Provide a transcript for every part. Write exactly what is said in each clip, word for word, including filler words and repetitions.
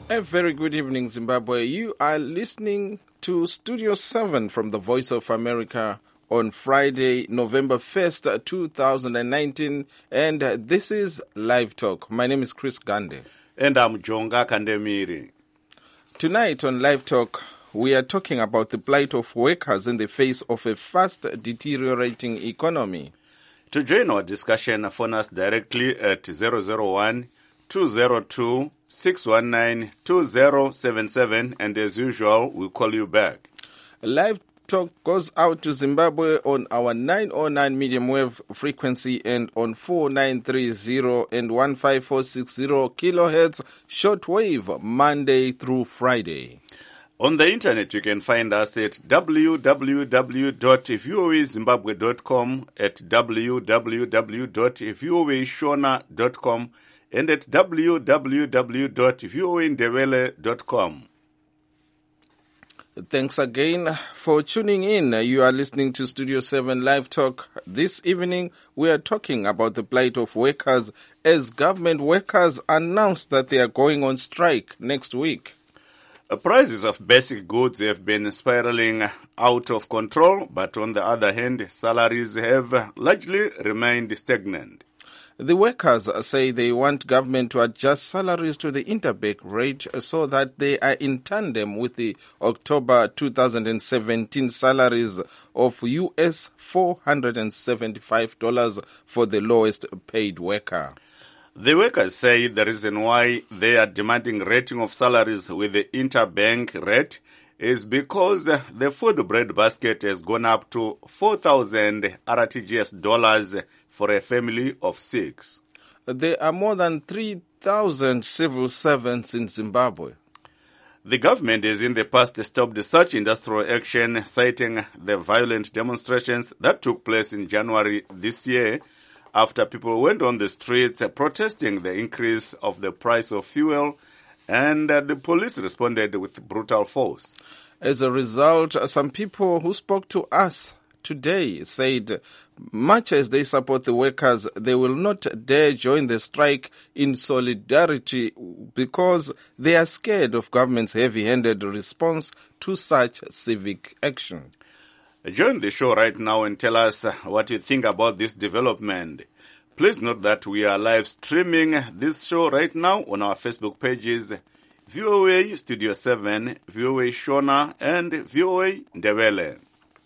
A very good evening, Zimbabwe. You are listening to Studio seven from the Voice of America on Friday, November first, two thousand nineteen, and this is Live Talk. My name is Chris Gande. And I'm Jonga Kandemiri. Tonight on Live Talk, we are talking about the plight of workers in the face of a fast deteriorating economy. To join our discussion, phone us directly at zero zero one, two zero two, six one nine, two zero seven seven, and as usual, we'll call you back. Live Talk goes out to Zimbabwe on our nine oh nine medium wave frequency and on four nine three zero and one five four six zero kilohertz shortwave Monday through Friday. On the internet, you can find us at w w w dot voa zimbabwe dot com, at w w w dot voa shona dot com, and at w w w dot voa ndebele dot com. Thanks again for tuning in. You are listening to Studio seven Live Talk. This evening, we are talking about the plight of workers as government workers announced that they are going on strike next week. The prices of basic goods have been spiraling out of control, but on the other hand, salaries have largely remained stagnant. The workers say they want government to adjust salaries to the interbank rate so that they are in tandem with the October two thousand seventeen salaries of U S four hundred seventy-five dollars for the lowest paid worker. The workers say the reason why they are demanding rating of salaries with the interbank rate is because the food bread basket has gone up to four thousand R T G S dollars for a family of six. There are more than three thousand civil servants in Zimbabwe. The government has in the past stopped such industrial action, citing the violent demonstrations that took place in January this year after people went on the streets protesting the increase of the price of fuel, and uh, the police responded with brutal force. As a result, some people who spoke to us today said much as they support the workers, they will not dare join the strike in solidarity because they are scared of government's heavy-handed response to such civic action. Join the show right now and tell us what you think about this development. Please note that we are live streaming this show right now on our Facebook pages, V O A Studio seven, V O A Shona, and V O A Ndebele.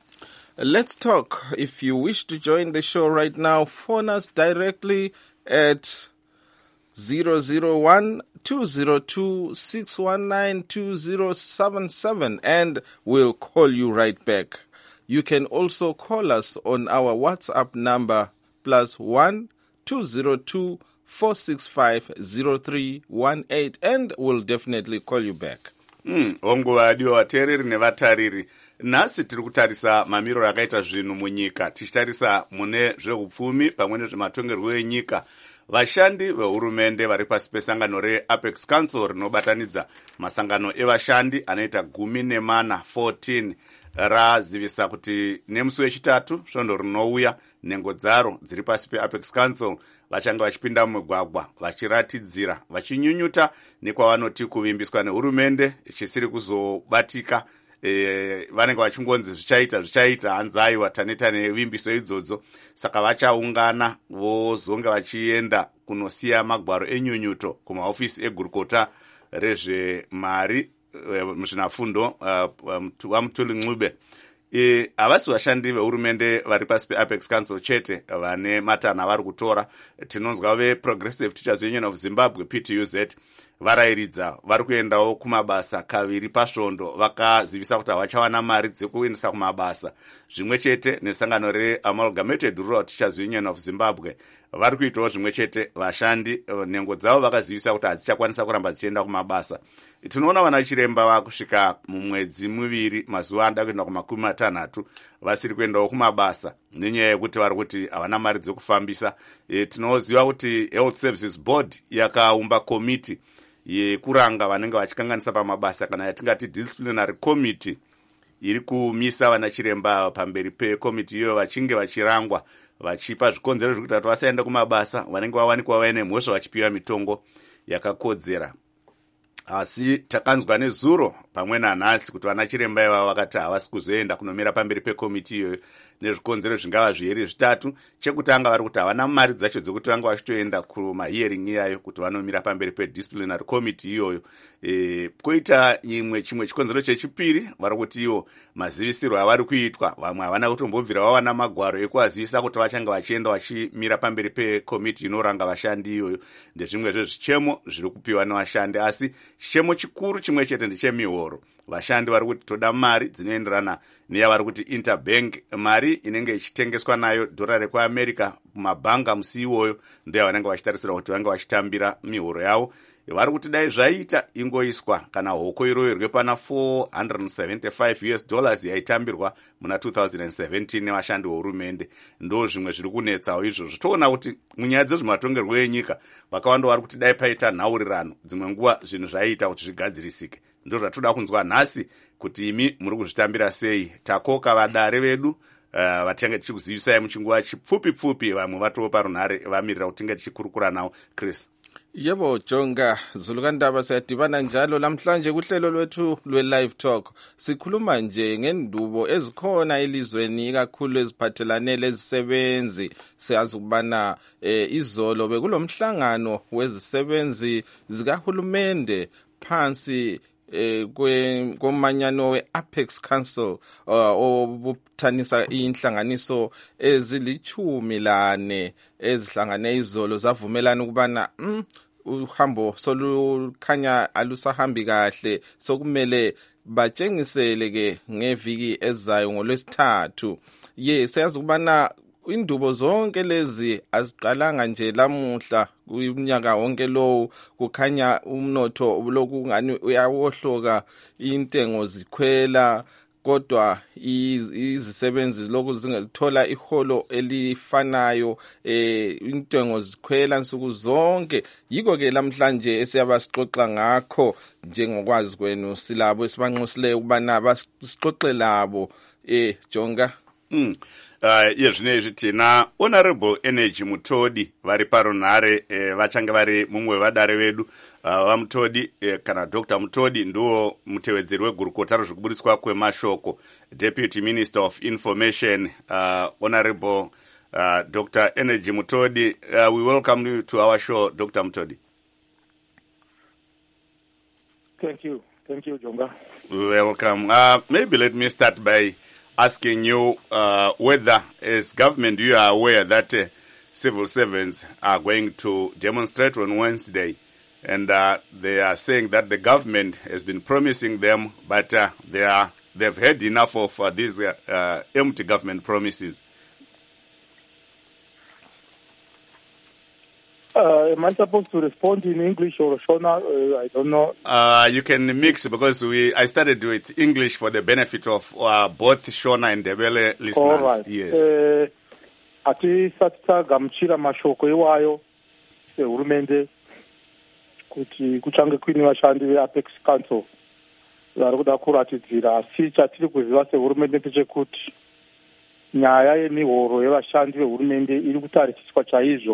Let's talk. If you wish to join the show right now, phone us directly at zero zero one, two zero two, six one nine, two zero seven seven and we'll call you right back. You can also call us on our WhatsApp number plus one two zero two four six five zero three one eight and we'll definitely call you back. Mm, onguva adiwa vateereri nevatariri. Nhasi tiri kutarisa mamiro akaita zvinhu munyika. Tichitarisa mune zveupfumi pamwe nezvematongerwo enyika. Vashandi vehurumende vari pasi pesangano reApex Council rinobatanidza masangano evashandi anoita gumi nemana fourteen razivisa kuti nemusi wechitatu svondo rinouya nhengo dzaro dziri pasi peApex Council vachanga vachipinda mumugwagwa vachiratidzira vachinyunyuta nekwavanoti kuvimbiswa nehurumende chisiri kuzobatika. E, vanenge vachingonzi zvichaita zvichaita hanzai wataneta nevimbiso idzodzo, saka vachaungana vozonga vachienda kunosiya magwaro enyunyuto kumaofisi egurukota rezvemari muzvinafundo vaMutuli Ncube. E, havasi vashandi vehurumende vari pasi peApex Council chete vane matanha vari kutora. Tinonzwa veProgressive Teachers Union of Zimbabwe P T U Z varayiridza vari kuendawo kumabasa kaviri pasvondo, vakazivisa kuti havachawana mari dzekuendesa kumabasa. Zvimwe chete nesangano reAmalgamated Rural Teachers Union of Zimbabwe vari kuitawo zvimwe chete. Vashandi nhengo dzavo vakazivisa kuti hadzichakwanisa kuramba dzichienda kumabasa. Tinoona vana chiremba vakusvika mumwedzi miviri mazuva anoda kuenda kumakumi matanhatu vasiri kuendawo kumabasa nenyaya yekuti vari kuti havana mari dzekufambisa. E, tinoziva kuti Health Services Board yakaumba komiti yekuranga vanenge vachikanganisa pamabasa kana yatingati disciplinary committee iri kumisa vana chiremba pamberi pekomiti iyoyo vachinge vachirangwa vachipa zvikonzero zvekuti kuti vasaenda kumabasa vanenge vawanikwa vaine mhosva vachipiwa mitongo yakakodzera. asi takanzwa nezuro pamwe nanhasi kuti vana chiremba ivavo vakati havasi kuzoenda kunomira pamberi pekomiti iyoyo nezvikonzero zvingava zviviri zvitatu. Chekutanga vari kuti havana mari dzacho dzekuti vanga vachitoenda kumahearing iyayo kuti vanomira pamberi pedisciplinary committee iyoyo. E, koita imwe chimwe chikonzero chechipiri vari kuti ivo mazivisiro avari kuitwa vamwe havana kutombobvira vawana magwaro ekuvazivisa kuti vachanga vachienda vachimira pamberi pekomiti inoranga vashandi iyoyo. Ndezvimwe zvezvichemo zviri kupiwa nevashandi, asi chichemo chikuru chimwe chete ndechemihoro. Vashandi vari kuti toda mari dzinoenderana neyavari kuti interbank, mari inenge ichitengeswa nayo dhora rekuamerica mumabhanga musi iwoyo ndoya vanenge vachitarisira kuti vange vachitambira mihoro yavo. Vari kuti dai zvaita ingoiswa kana hoko iroverwe pana four hundred seventy-five US dollars yaitambirwa muna two thousand seventeen nevashandi vehurumende. Ndo zvimwe zviri kunetsawo izvozvo. Toona kuti munyaya dzezvematongerwo enyika vakawanda vari kuti dai paita nhaurirano dzimwe nguva zvinhu zvaiita kuti zvigadzirisike. Ndo zvatoda kunzwa nhasi kuti imi muri kuzvitambira sei. Takoka vadare vedu uh, vatinge tichikuzivisai muchinguva chipfupi pfupi, vamwe vatoo parunhare vamirira kuti tinge tichikurukura nawo. Chris. Yebo Jonga, Zulukandaba siyadibana njalo namhlanje kuhlelo lwethu lwe-Live Talk. Sikhuluma nje ngendubo ezikhona elizweni ikakhulu eziphathelane lezisebenzi. Siyazi ukubana eh, izolo bekulomhlangano wezisebenzi zikahulumende phansi eh komanyano we-Apex Council obuthanisa inhlanganiso ezilichumi lane ezihlangane izolo zavumelana ukubana mm, uhambo solukhanya alusahambi kahle, sokumele batshengisele ke ngeviki ezayo ngolwesithathu. Ye siyazi ukubana indubo zonke lezi aziqalanga nje lamuhla, kunyaka wonke lo kukhanya umnotho lokhu ngani uyawohloka, intengo zikhwela, kodwa izisebenzi lokhu zingathola iholo elifanayo, eh intengo zikhwela nsuku zonke. Yiko ke namhlanje esiyabasixoxa ngakho njengokwazi kwenu silabo esibanxusile ukubana basixoxe labo. Eh Jonga. Mm. Uh, yezvinezvi tina Honorable Energy Mutodi vari parunhare eh, vachange vari mumwe vadare vedu uh, vamutodi eh, kana Doctor Mutodi ndiwo mutevedzeri wegurukota rezvekuburitswa kwemashoko, Deputy Minister of Information, uh, Honorable uh, Doctor Energy Mutodi. Uh, we welcome you to our show, Doctor Mutodi. Thank you. Thank you, Jonga. Welcome. Uh, maybe let me start by asking you uh, whether, as government, you are aware that uh, civil servants are going to demonstrate on Wednesday, and uh, they are saying that the government has been promising them, but uh, they are they've had enough of uh, these uh, uh, empty government promises. Uh, am I supposed to respond in English or Shona? Uh, I don't know. Uh, you can mix, because we I started with English for the benefit of uh, both Shona and Debele listeners. All right. Yes. Ati satsa gamchira mashoko iwayo sehurumende kuti kuchange kuine vashandi veApex Council vari kuda kuratidzira, asi chatiri kuziva sehurumende ndechekuti nyaya yemihoro yevashandi vehurumende iri kutarisiswa chaizvo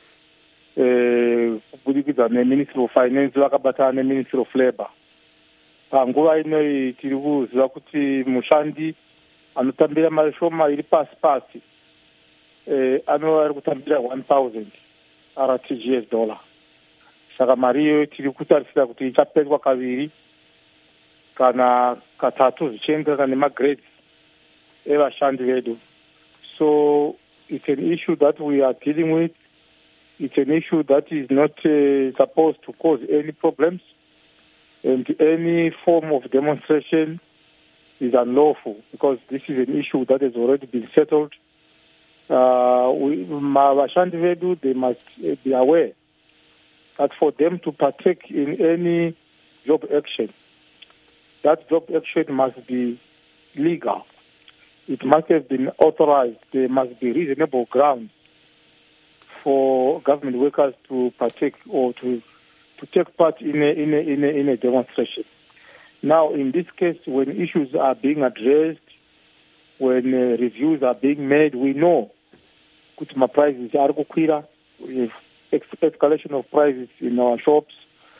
kubudikidza neMinistry of Finance vakabatana neMinistry of Labour. Panguva inoi tiri kuziva kuti mushandi anotambira mari shoma iri pasi pasi anova ari kutambira one thousand R T G S dollar. Saka mari iyo tiri kutarisira kuti ichapedzwa kaviri kana katatu zvichienderana nemagrades evashandi vedu. So it's an issue that we are dealing with. It's an issue that is not uh, supposed to cause any problems, and any form of demonstration is unlawful, because this is an issue that has already been settled. Uh, we, Vashandi Vedu, they must be aware that for them to partake in any job action, that job action must be legal. It must have been authorized. There must be reasonable grounds for government workers to partake or to to take part in a, in a, in a, in a demonstration. Now, in this case, when issues are being addressed, when uh, reviews are being made, we know that my prices are kukwira, escalation of prices in our shops,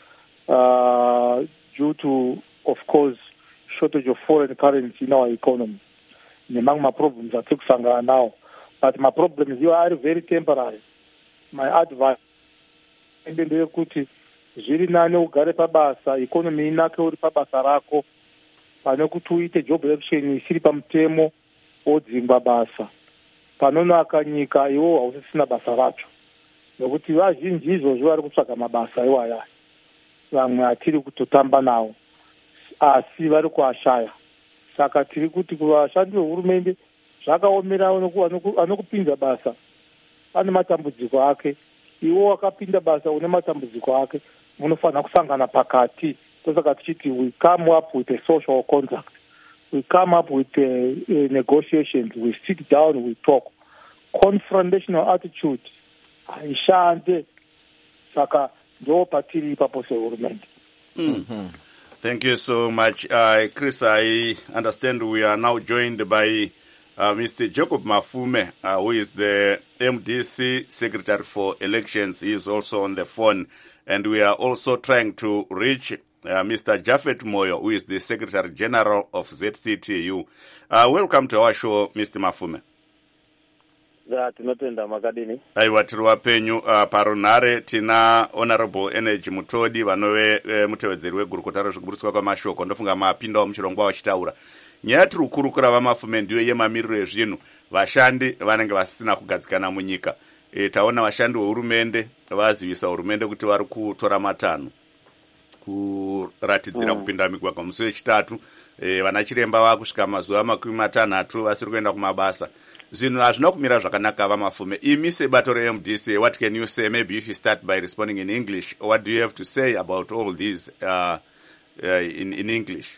uh, due to, of course, shortage of foreign currency in our economy. Among my problems, I took Sangha now. But my problems, you are very temporary. My advice, and then they could zviri nane ugare pabasa economy inake uri pabasa rako pane kuti uite job election isiri pamutemo wodzingwa basa panonaka nyika iwo hausisina basa racho nokuti vazhinji izvozvo vari kutsvaga mabasa iwaya vamwe hatiri kutotamba nawo asi vari kuashaya saka tiri kuti kuvashandi vehurumende zvakaomera anokupinza basa ane matambudziko ake iwo wakapinda basa une matambudziko ake munofanira kusangana pakati tosaka tichiti we come up with a social contract, we come up with a, a negotiations, we sit down, we talk. Confrontational attitude haishande saka ndo patiri ipapo sehurumende. Mm-hmm. Thank you so much. Uh, Chris, I understand we are now joined by uh, Mister Jacob Mafume, uh, who is the M D C Secretary for Elections. He is also on the phone. And we are also trying to reach uh, Mister Japhet Moyo, who is the Secretary General of Z C T U. Uh, welcome to our show, Mister Mafume. Aiwa tiri wapenyu uh, parunhare tina Honorable Energy Mutodi vanove uh, mutevedzeri wegurukota rezvekuburiswa kwamashoko ndofunga mapindawo muchirongwa vachitaura nyaya tiri kukurukura vaMafume ndiyo yemamiriro ezvinhu vashandi vanenge vasina kugadzikana munyika. E, taona vashandi vehurumende vazivisa hurumende kuti vari kutora matanho kuratidzira mm. kupinda migwagwa musi wechitatu. E, vana chiremba vakusvika mazuva makumi matanhatu vasiri kuenda kumabasa. Zvinhu hazvina kumira zvakanaka vaMafume. Imi sebato re-M D C, what can you say? Maybe if you start by responding in English, what do you have to say about all these uh, uh, in, in English?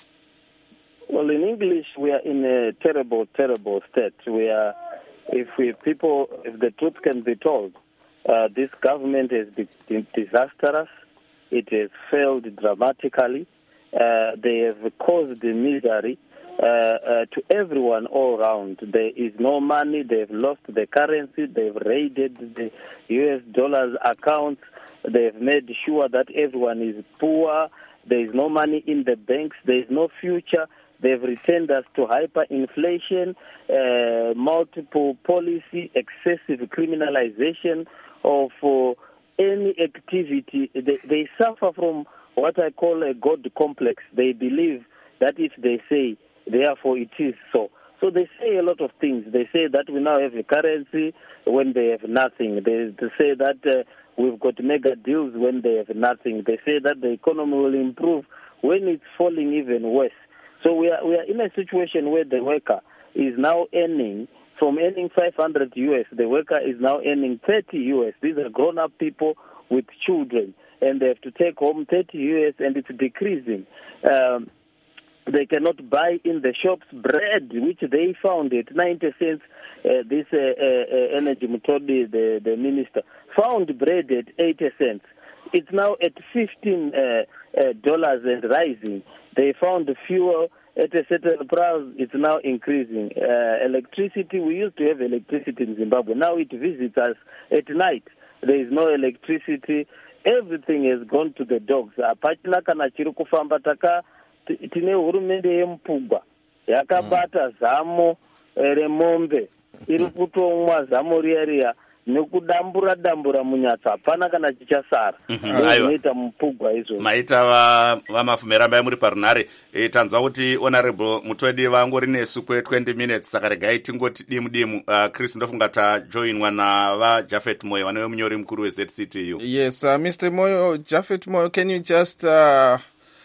Well, in English, we are in a terrible, terrible state. We are, if we people, if the truth can be told, uh, this government has been disastrous. It has failed dramatically. Uh, they have caused the misery uh, uh, to everyone all around. There is no money. They've lost the currency. They've raided the U S dollars accounts. They've made sure that everyone is poor. There is no money in the banks. There is no future. They've returned us to hyperinflation, uh, multiple policy, excessive criminalization of uh, any activity. They, they suffer from what I call a God complex. They believe that if they say, therefore it is so. So they say a lot of things. They say that we now have a currency when they have nothing. They, they say that uh, we've got mega deals when they have nothing. They say that the economy will improve when it's falling even worse. So we are we are in a situation where the worker is now earning, from earning five hundred U S, the worker is now earning thirty U S. These are grown-up people with children, and they have to take home thirty U S, and it's decreasing. Um, they cannot buy in the shops bread, which they found at ninety cents. Uh, this uh, uh, Energy Mutodi, the, the minister, found bread at eighty cents. It's now at fifteen dollars uh, uh, and rising. They found the fuel at a certain price. It's now increasing. Uh, electricity, we used to have electricity in Zimbabwe. Now it visits us at night. There is no electricity. Everything has gone to the dogs. Apachina kana chiri kufamba taka tine hurumende yemupugwa yakabata zamo remombe iri kutomwa zamo riya riya nekudambura dambura munyatsa hapana kana chichasara. Inoita mupugwa izvo. Maita va vaMafume rambai muri parunhare. E, tanzwa kuti Honorable Mutodi vangori nesu kwe twenty minutes saka regai tingoti dimu dimu. Uh, Chris ndofunga ta joinwa na va Japhet Moyo vane munyori mukuru we Z C T U. Yes, uh, Mister Moyo, Japhet Moyo, can you just uh,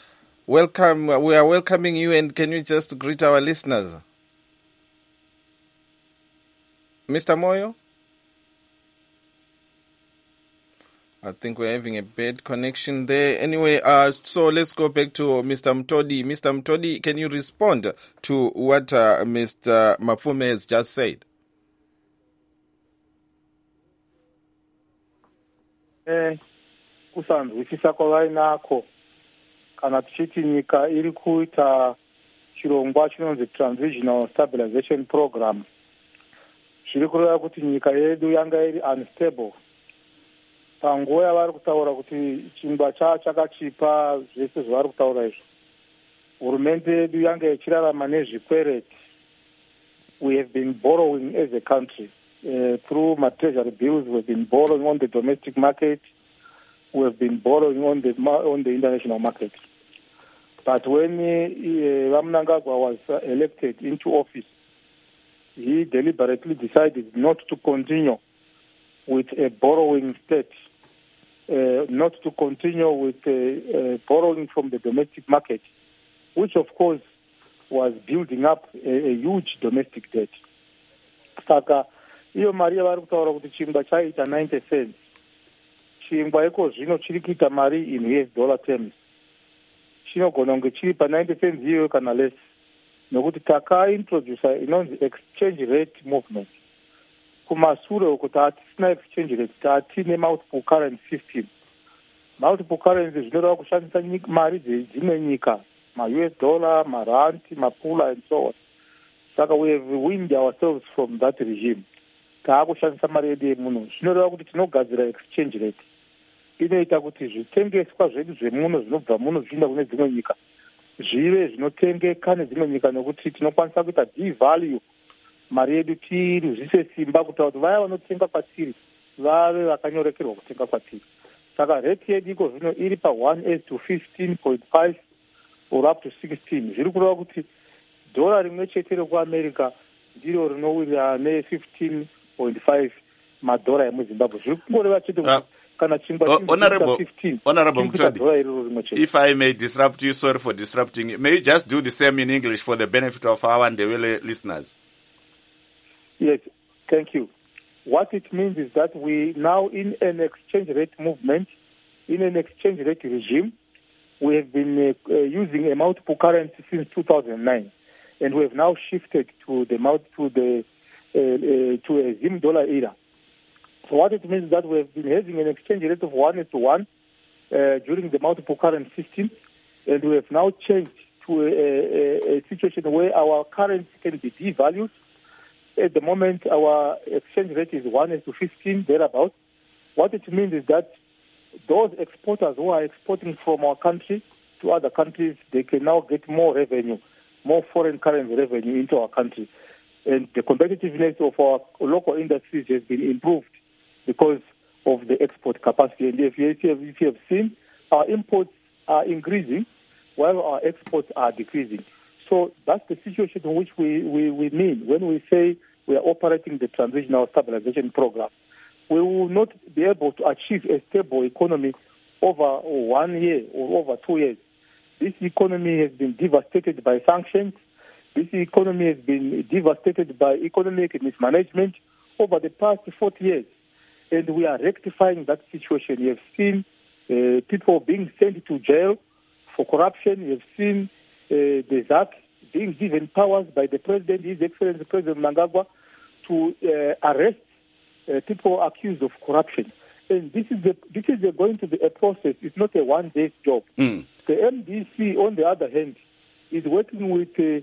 welcome, we are welcoming you, and can you just greet our listeners? Mister Moyo? I think we're having a bad connection there. Anyway, uh, so let's go back to Mister Mutodi. Mister Mutodi, can you respond to what uh, Mister Mafume has just said? Eh, kusanzwisisa kwavainako kana tichiti nyika iri kuita chirongwa chinonzi Transitional Stabilization Program, zviri kureva kuti nyika yedu yanga iri unstable panguva yavari kutaura kuti chingwa chakachipa zvese zvavari kutaura izvo. Hurumende yedu yange ichirarama nezvikwereti. We have been borrowing as a country. Uh, through my treasury bills, we have been borrowing on the domestic market. We have been borrowing on the on the international market. But when uh, Mnangagwa was uh, elected into office, he deliberately decided not to continue with a borrowing state, uh, not to continue with uh, uh, borrowing from the domestic market, which of course was building up a, a huge domestic debt. Saka iyo mari yavari kutaura kuti chingwa chaita ninety cents. Chingwa iko zvino chiri kuita mari in U S dollar terms. Chinogona kunge chiri pa ninety cents iyo kana less. Nokuti takaintroduce inonzi exchange rate movement. Kumashure uko tatisina exchange rate, tatine multiple currency system. Multiple currency zvinoreva kushandisa mari dzimwe nyika, ma U S dollar, ma rand, ma pula and so on. Saka we have weaned ourselves from that regime. Taakushandisa mari yedu yemuno. Zvinoreva kuti tinogadzira exchange rate. Inoita kuti zvitengeswa zvedu zvemuno zvinobva muno zvichienda kune dzimwe nyika zvive zvinotengeka nedzimwe nyika, nekuti tinokwanisa kuita devalue mari yedu tiruzvise simba kuita kuti vaya vanotenga kwatiri vave vakanyorekerwa kutenga kwatiri. Saka rate yedu iko zvino iri pa one is to fifteen point five or up to sixteen. Zviri kureva kuti dhora rimwe chete rekuamerica ndiro rinowira ne fifteen point five madhora emuzimbabwe. Zviri kungoreva chete kuti Oh, Honorable, Honorable Mutodi, if I may disrupt you, sorry for disrupting you. May you just do the same in English for the benefit of our Ndebele listeners? Yes, thank you. What it means is that we now in an exchange rate movement, in an exchange rate regime, we have been uh, uh, using a multiple currency since two thousand nine, and we have now shifted to the to the uh, uh, to a Zim dollar era. So what it means is that we have been having an exchange rate of one is to one uh, during the multiple currency system, and we have now changed to a, a, a situation where our currency can be devalued. At the moment, our exchange rate is one is to fifteen, thereabouts. What it means is that those exporters who are exporting from our country to other countries, they can now get more revenue, more foreign currency revenue into our country. And the competitiveness of our local industries has been improved because of the export capacity. And if you, if you have seen, our imports are increasing while our exports are decreasing. So that's the situation in which we, we, we mean when we say we are operating the transitional stabilization program. We will not be able to achieve a stable economy over one year or over two years. This economy has been devastated by sanctions. This economy has been devastated by economic mismanagement over the past forty years. And we are rectifying that situation. You have seen uh, people being sent to jail for corruption. You have seen uh, the Z A C being given powers by the President, His Excellency President Mnangagwa, to uh, arrest uh, people accused of corruption. And this is the, this is the going to be a process. It's not a one-day job. Mm. The M D C, on the other hand, is working with uh,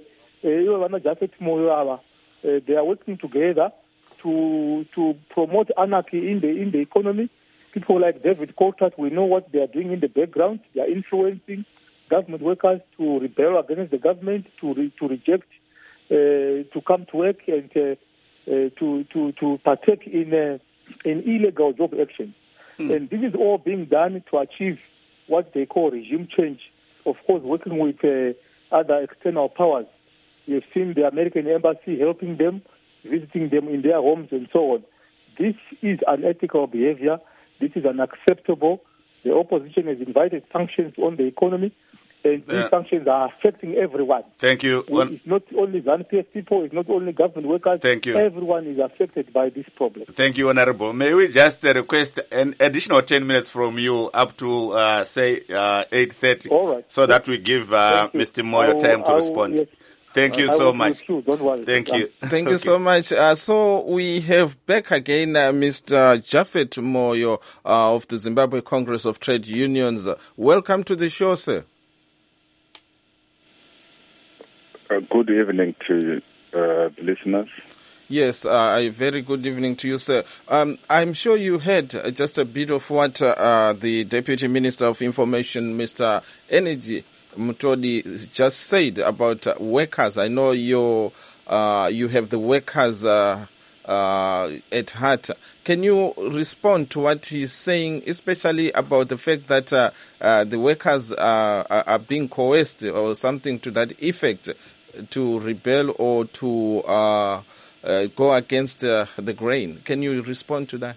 uh, they are working together to to promote anarchy in the in the economy. People like David Coulthard, we know what they are doing in the background. They are influencing government workers to rebel against the government, to re, to reject, uh, to come to work and uh, uh, to to to partake in uh, in illegal job action. Mm. And this is all being done to achieve what they call regime change. Of course, working with uh, other external powers. You've seen the American embassy helping them, visiting them in their homes and so on. This is unethical behavior. This is unacceptable. The opposition has invited sanctions on the economy, and these yeah. sanctions are affecting everyone. Thank you. Well, it's not only ZANU-P F people, it's not only government workers. Thank you. Everyone is affected by this problem. Thank you, Honorable. May we just uh, request an additional ten minutes from you up to, uh, say, uh, eight thirty, All right. so that we give uh, Mister Moyo will, time to will, respond. Yes. Thank you I so much. You. Don't worry. Thank you. Thank you okay. so much. Uh, so we have back again uh, Mister Japhet Moyo uh, of the Zimbabwe Congress of Trade Unions. Uh, welcome to the show, sir. Uh, good evening to uh, the listeners. Yes, uh, a very good evening to you, sir. Um, I'm sure you heard uh, just a bit of what uh, the Deputy Minister of Information, Mister Energy Mutodi, just said about uh, workers. I know you uh, you have the workers uh, uh, at heart. Can you respond to what he's saying, especially about the fact that uh, uh, the workers uh, are, are being coerced or something to that effect to rebel or to uh, uh, go against uh, the grain? Can you respond to that?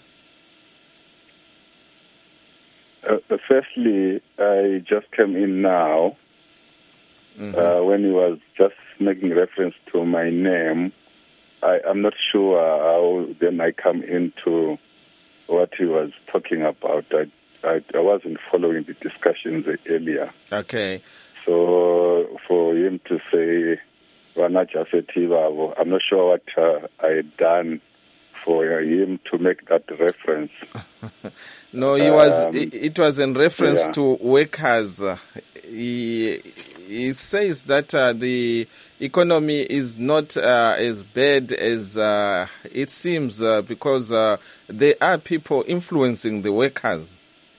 Uh, firstly, I just came in now. Mm-hmm. Uh, when he was just making reference to my name, I, I'm not sure how then I come into what he was talking about. I, I, I wasn't following the discussions earlier. Okay. So for him to say, I'm not sure what uh, I had done for him to make that reference. No, he was. Um, it, it was in reference yeah. to workers. He, he says that uh, the economy is not uh, as bad as uh, it seems uh, because uh, there are people influencing the workers.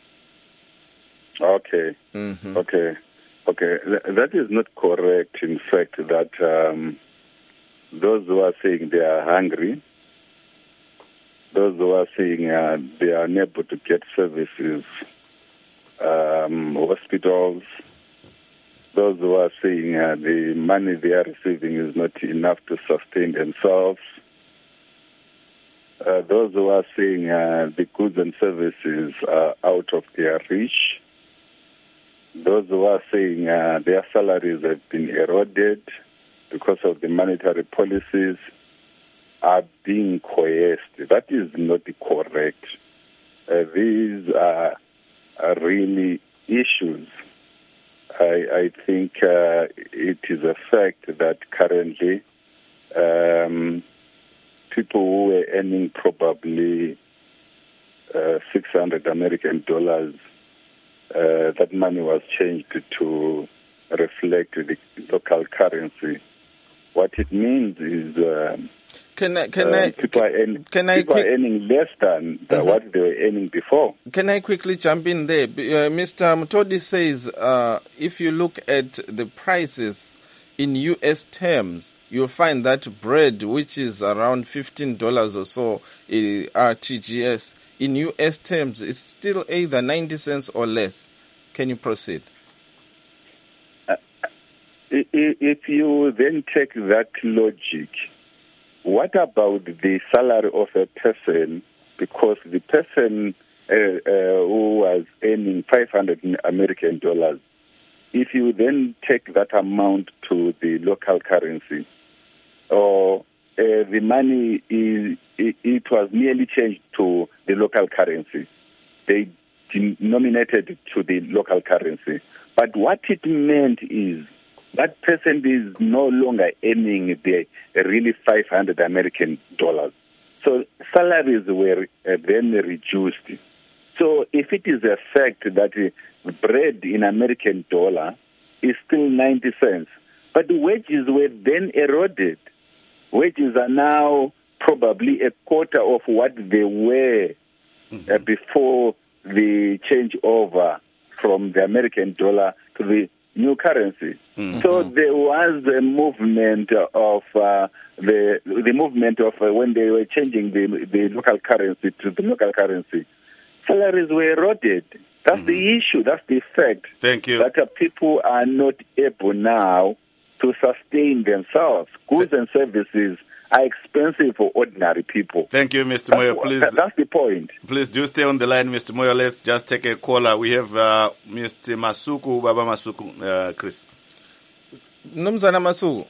Okay. Mm-hmm. Okay. Okay. That is not correct. In fact, that um, those who are saying they are hungry, those who are saying uh, they are unable to get services, um, hospitals, those who are saying uh, the money they are receiving is not enough to sustain themselves, uh, those who are saying uh, the goods and services are out of their reach, those who are saying uh, their salaries have been eroded because of the monetary policies, are being coerced. That is not correct. Uh, these are, are really issues. I, I think uh, it is a fact that currently um, people who were earning probably uh, six hundred American dollars, uh, that money was changed to reflect the local currency. What it means is uh, Can I, can uh, I, people, are, earn, can I people quick, are earning less than uh-huh. what they were earning before. Can I quickly jump in there? Uh, Mister Mutodi says uh, if you look at the prices in U S terms, you'll find that bread, which is around fifteen dollars or so, uh, R T G S, in U S terms, it's still either ninety cents or less. Can you proceed? If you then take that logic, what about the salary of a person? Because the person uh, uh, who was earning five hundred American dollars, if you then take that amount to the local currency, or uh, the money is it, it was merely changed to the local currency, they denominated to the local currency. But what it meant is that person is no longer earning the really five hundred American dollars. So salaries were uh, then reduced. So if it is a fact that uh, bread in American dollar is still ninety cents, but the wages were then eroded. Wages are now probably a quarter of what they were mm-hmm. uh, before the changeover from the American dollar to the new currency. Mm-hmm. So there was a movement of uh, the the movement of uh, when they were changing the the local currency to the local currency. Salaries were eroded. That's mm-hmm. the issue. That's the fact. Thank you. That uh, people are not able now to sustain themselves. Goods Th- and services are expensive for ordinary people. Thank you, Mister Moyo. Please, that, that's the point. Please do stay on the line, Mister Moyo. Let's just take a caller. We have uh, Mister Masuku, Baba Masuku, uh, Chris. Nomzana Masuku.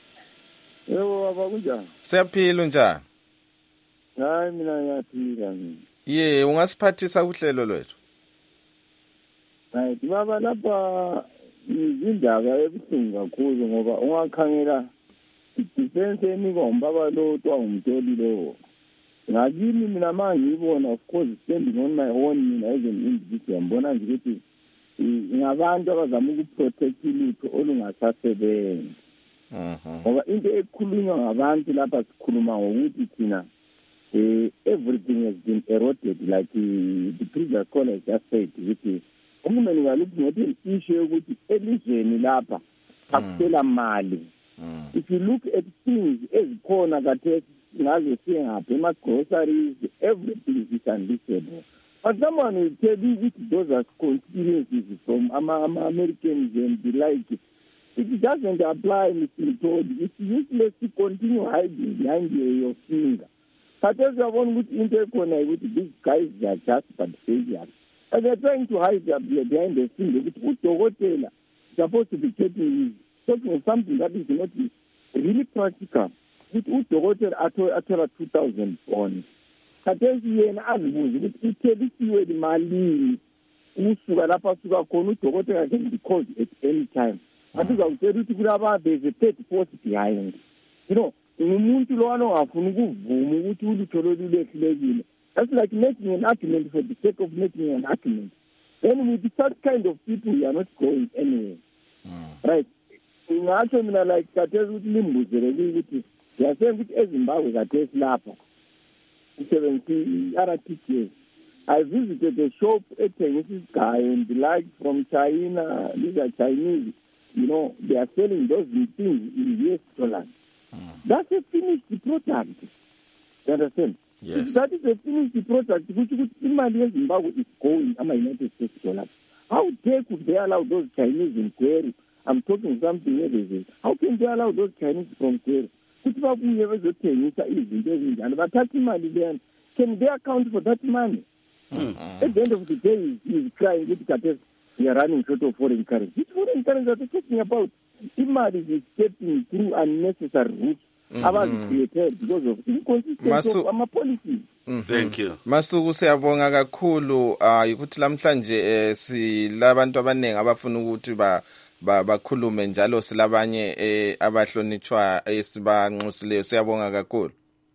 Yebo baba kunjani? Siyaphila njani? Hayi mina ngiyaphila mina. Ye, ungasiphathisa uhlelo lwethu. Hayi baba lapha izindaba ebuhlungu kakhulu ngoba ungakhangela defense enikomba balotwa umtoli lo. Ngakimi mina manje ngibona of course standing on my own mina as an individual ngibona nje ukuthi ngabantu abazama ukuprotect ilutho olungasasebenzi. ngoba into ekhulunywa ngabantu lapha sikhuluma ngokuthi thina uh, everything has been eroded like uh, the previous caller just said ukuthi uma ningalokhu ngothi issue yokuthi elizweni lapha akusela mali. If you look at things ezikhona kade ngaze singaphi ema-groceries, everything is unleashable. But someone will tell you that those are conspiracies from Americans and the like. It doesn't apply, Mister Todd. It's useless to continue hiding behind your finger. But as I want with interconnect with these guys, they are just but failures. And they're trying to hide behind the finger. With Utogotela, supposed to be getting talking something that is not really practical. With Utogotela, after two thousand bonds. Kathesi yena azibuze ukuthi ithelisiwe imali usuka lapha suka khona udokotela can be called at any time. Athi uzawutshela ukuthi kulaba there's a third force behind. You know, umuntu lo angafuni ukuvuma ukuthi ulutho lolulehlekile. That's like making an argument for the sake of making an argument. Then with such kind of people, we are not going anywhere. Mm. Right? Ingatsho mina like kathesi ukuthi limbuzele ukuthi yasema ukuthi eZimbabwe kathesi lapha seventy other teachers. I visited a shop at this guy and the like from China. These are Chinese. You know, they are selling those things in U S dollars. Mm. That's a finished product. You understand? Yes. If that is a finished product, which in my Zimbabwe is going, I'm a United States dollars. How dare could they allow those Chinese in Query? I'm talking something else. How can they allow those Chinese from Query? And can they account for that money? Mm-hmm. At the end of the day, he's crying with we are running short of foreign currency. This foreign currency that we're talking about, Imali is stepping through unnecessary routes mm-hmm. created because of inconsistency Masu- of our policies. Mm-hmm. Thank you. Masuku siyabonga kakhulu uh ukuthi lamhlanje eh, silabantu abanengi abafuna ukuthi ba bakhulume njalo silabanye eh abahlonitshwa esibanxusileyo siyabonga kakhulu.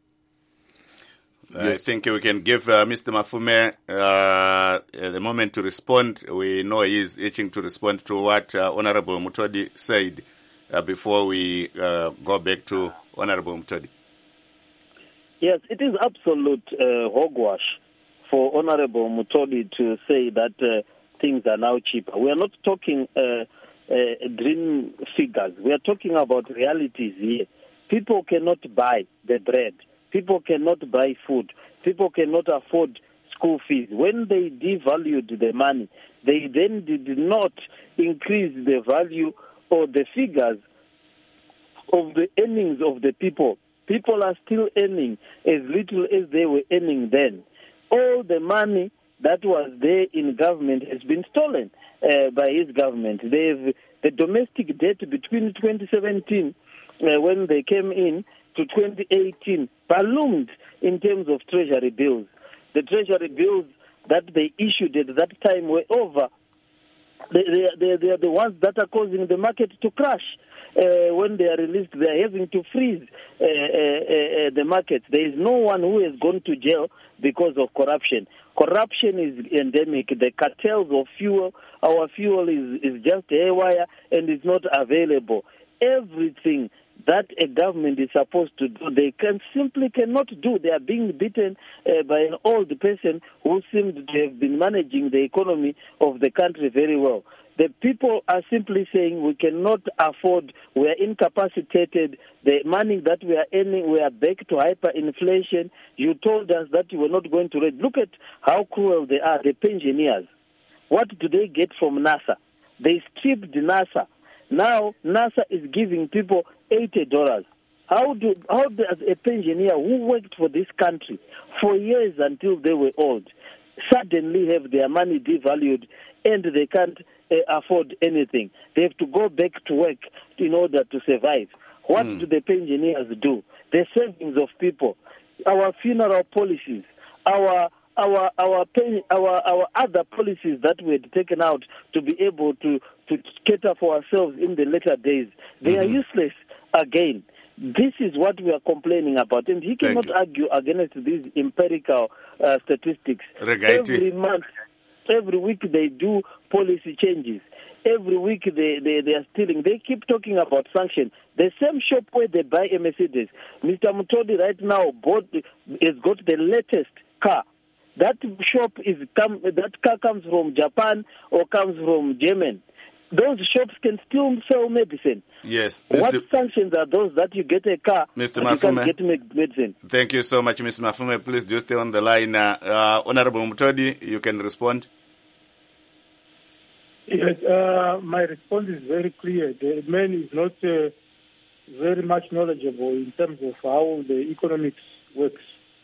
I think we can give uh, Mister Mafume uh, the moment to respond. We know he is itching to respond to what uh, Honorable Mutodi said uh, before we uh, go back to Honorable Mutodi. Yes, it is absolute uh, hogwash for Honorable Mutodi to say that uh, things are now cheaper. We are not talking uh, uh, dream figures. We are talking about realities here. People cannot buy the bread. People cannot buy food. People cannot afford school fees. When they devalued the money, they then did not increase the value or the figures of the earnings of the people. People are still earning as little as they were earning then. All the money that was there in government has been stolen uh, by his government. They've, the domestic debt between twenty seventeen, uh, when they came in, to twenty eighteen, ballooned in terms of treasury bills. The treasury bills that they issued at that time were over. They, they, they, they are the ones that are causing the market to crash. Uh, when they are released, they are having to freeze uh, uh, uh, the market. There is no one who has gone to jail because of corruption. Corruption is endemic. The cartels of fuel, our fuel is, is just haywire and is not available. Everything that a government is supposed to do, they can simply cannot do. They are being beaten uh, by an old person who seemed to have been managing the economy of the country very well. The people are simply saying we cannot afford, we are incapacitated, the money that we are earning, we are back to hyperinflation. You told us that you were not going to raise. Look at how cruel they are, the pensioners. What do they get from NASA? They stripped NASA. Now NASA is giving people eighty dollars. How do how does a pensioner who worked for this country for years until they were old suddenly have their money devalued and they can't uh, afford anything? They have to go back to work in order to survive. What mm. do the pensioners do? The savings of people, our funeral policies, our our our pay, our our other policies that we had taken out to be able to to cater for ourselves in the later days, they mm-hmm. are useless again. This is what we are complaining about, and he cannot argue against these empirical uh, statistics. Regaiti. Every month, Every week they do policy changes. Every week they, they, they are stealing. They keep talking about sanctions. The same shop where they buy a Mercedes, Mister Mutodi right now bought, has got the latest car. That shop is come. That car comes from Japan or comes from Germany. Those shops can still sell medicine. Yes. What Mister sanctions are those that you get a car Mister and you Mafume. can get medicine? Thank you so much, Mister Mafume. Please do stay on the line. Uh, uh, Honorable Mutodi, you can respond. Yes, uh, my response is very clear. The man is not uh, very much knowledgeable in terms of how the economics works.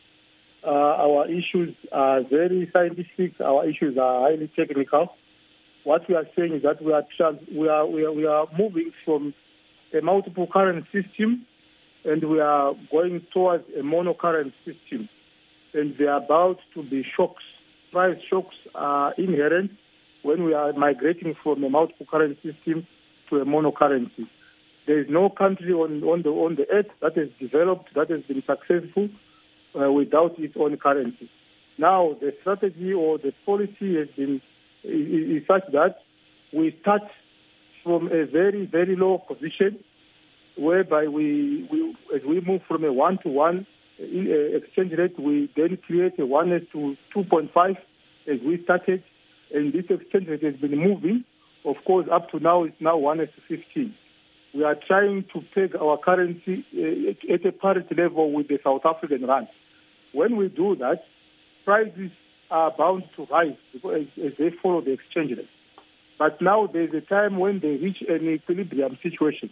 Uh, our issues are very scientific. Our issues are highly technical. What we are saying is that we are trans- we are we are we are moving from a multiple current system, and we are going towards a monocurrent system. And there are about to be shocks. Price shocks are inherent when we are migrating from a multiple current system to a monocurrency. There is no country on, on the on the earth that has developed, that has been successful uh, without its own currency. Now, the strategy or the policy has been is, is such that we start from a very, very low position, whereby we, we as we move from a one-to-one exchange rate, we then create a one to two point five as we started, and this exchange rate has been moving. Of course, up to now, it's now one to fifteen. We are trying to peg our currency uh, at a parity level with the South African rand. When we do that, prices are bound to rise because as they follow the exchange rate. But now there's a time when they reach an equilibrium situation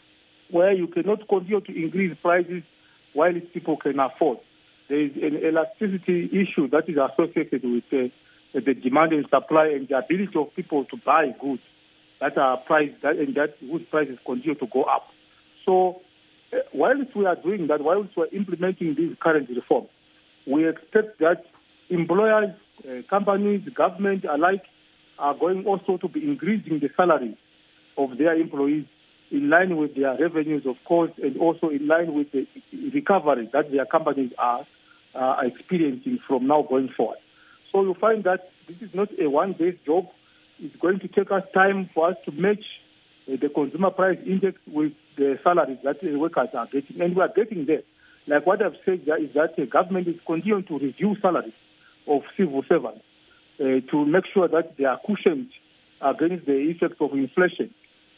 where you cannot continue to increase prices while people can afford. There is an elasticity issue that is associated with uh, the demand and supply and the ability of people to buy goods that are priced, that, and that whose prices continue to go up. So uh, whilst we are doing that, whilst we are implementing these current reforms, we expect that employers, uh, companies, government alike are going also to be increasing the salaries of their employees in line with their revenues, of course, and also in line with the recovery that their companies are uh, experiencing from now going forward. So you find that this is not a one-day job. It's going to take us time for us to match uh, the consumer price index with the salaries that the workers are getting. And we are getting there. Like what I've said there is that the government is continuing to review salaries of civil servants uh, to make sure that they are cushioned against the effects of inflation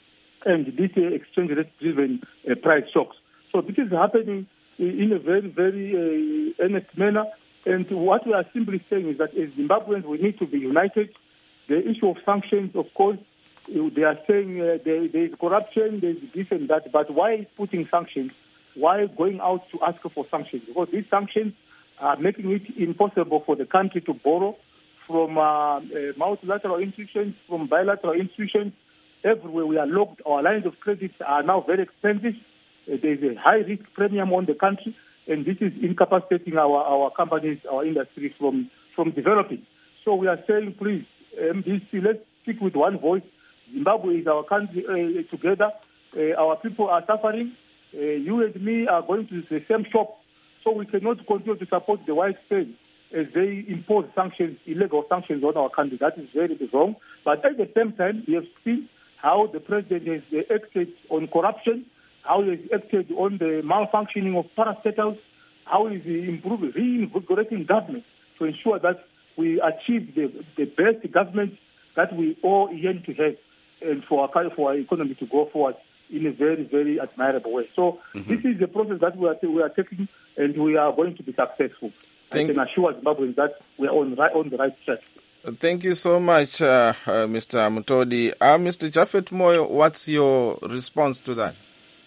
and this uh, exchange rate-driven uh, price shocks. So this is happening in a very, very uh, earnest manner. And what we are simply saying is that as Zimbabweans, we need to be united. The issue of sanctions, of course, they are saying uh, there, there is corruption, there is this and that, but why putting sanctions? Why going out to ask for sanctions? Because these sanctions are making it impossible for the country to borrow from uh, uh, multilateral institutions, from bilateral institutions. Everywhere we are locked. Our lines of credit are now very expensive. Uh, there is a high-risk premium on the country, and this is incapacitating our, our companies, our industry from, from developing. So we are saying, please, M D C, let's speak with one voice. Zimbabwe is our country uh, together. Uh, our people are suffering. Uh, you and me are going to the same shop, so we cannot continue to support the white state as they impose sanctions, illegal sanctions on our country. That is very wrong. But at the same time, we have seen how the president has acted on corruption, how he has acted on the malfunctioning of parastatals, how he is improving, reinvigorating government to ensure that we achieve the, the best government that we all yearn to have and for our, for our economy to go forward in a very, very admirable way. So mm-hmm. this is the process that we are, we are taking, and we are going to be successful. Thank I can assure Zimbabweans that we are on, right, on the right track. Thank you so much, uh, uh, Mister Mutodi. Uh, Mister Japhet Moyo, what's your response to that?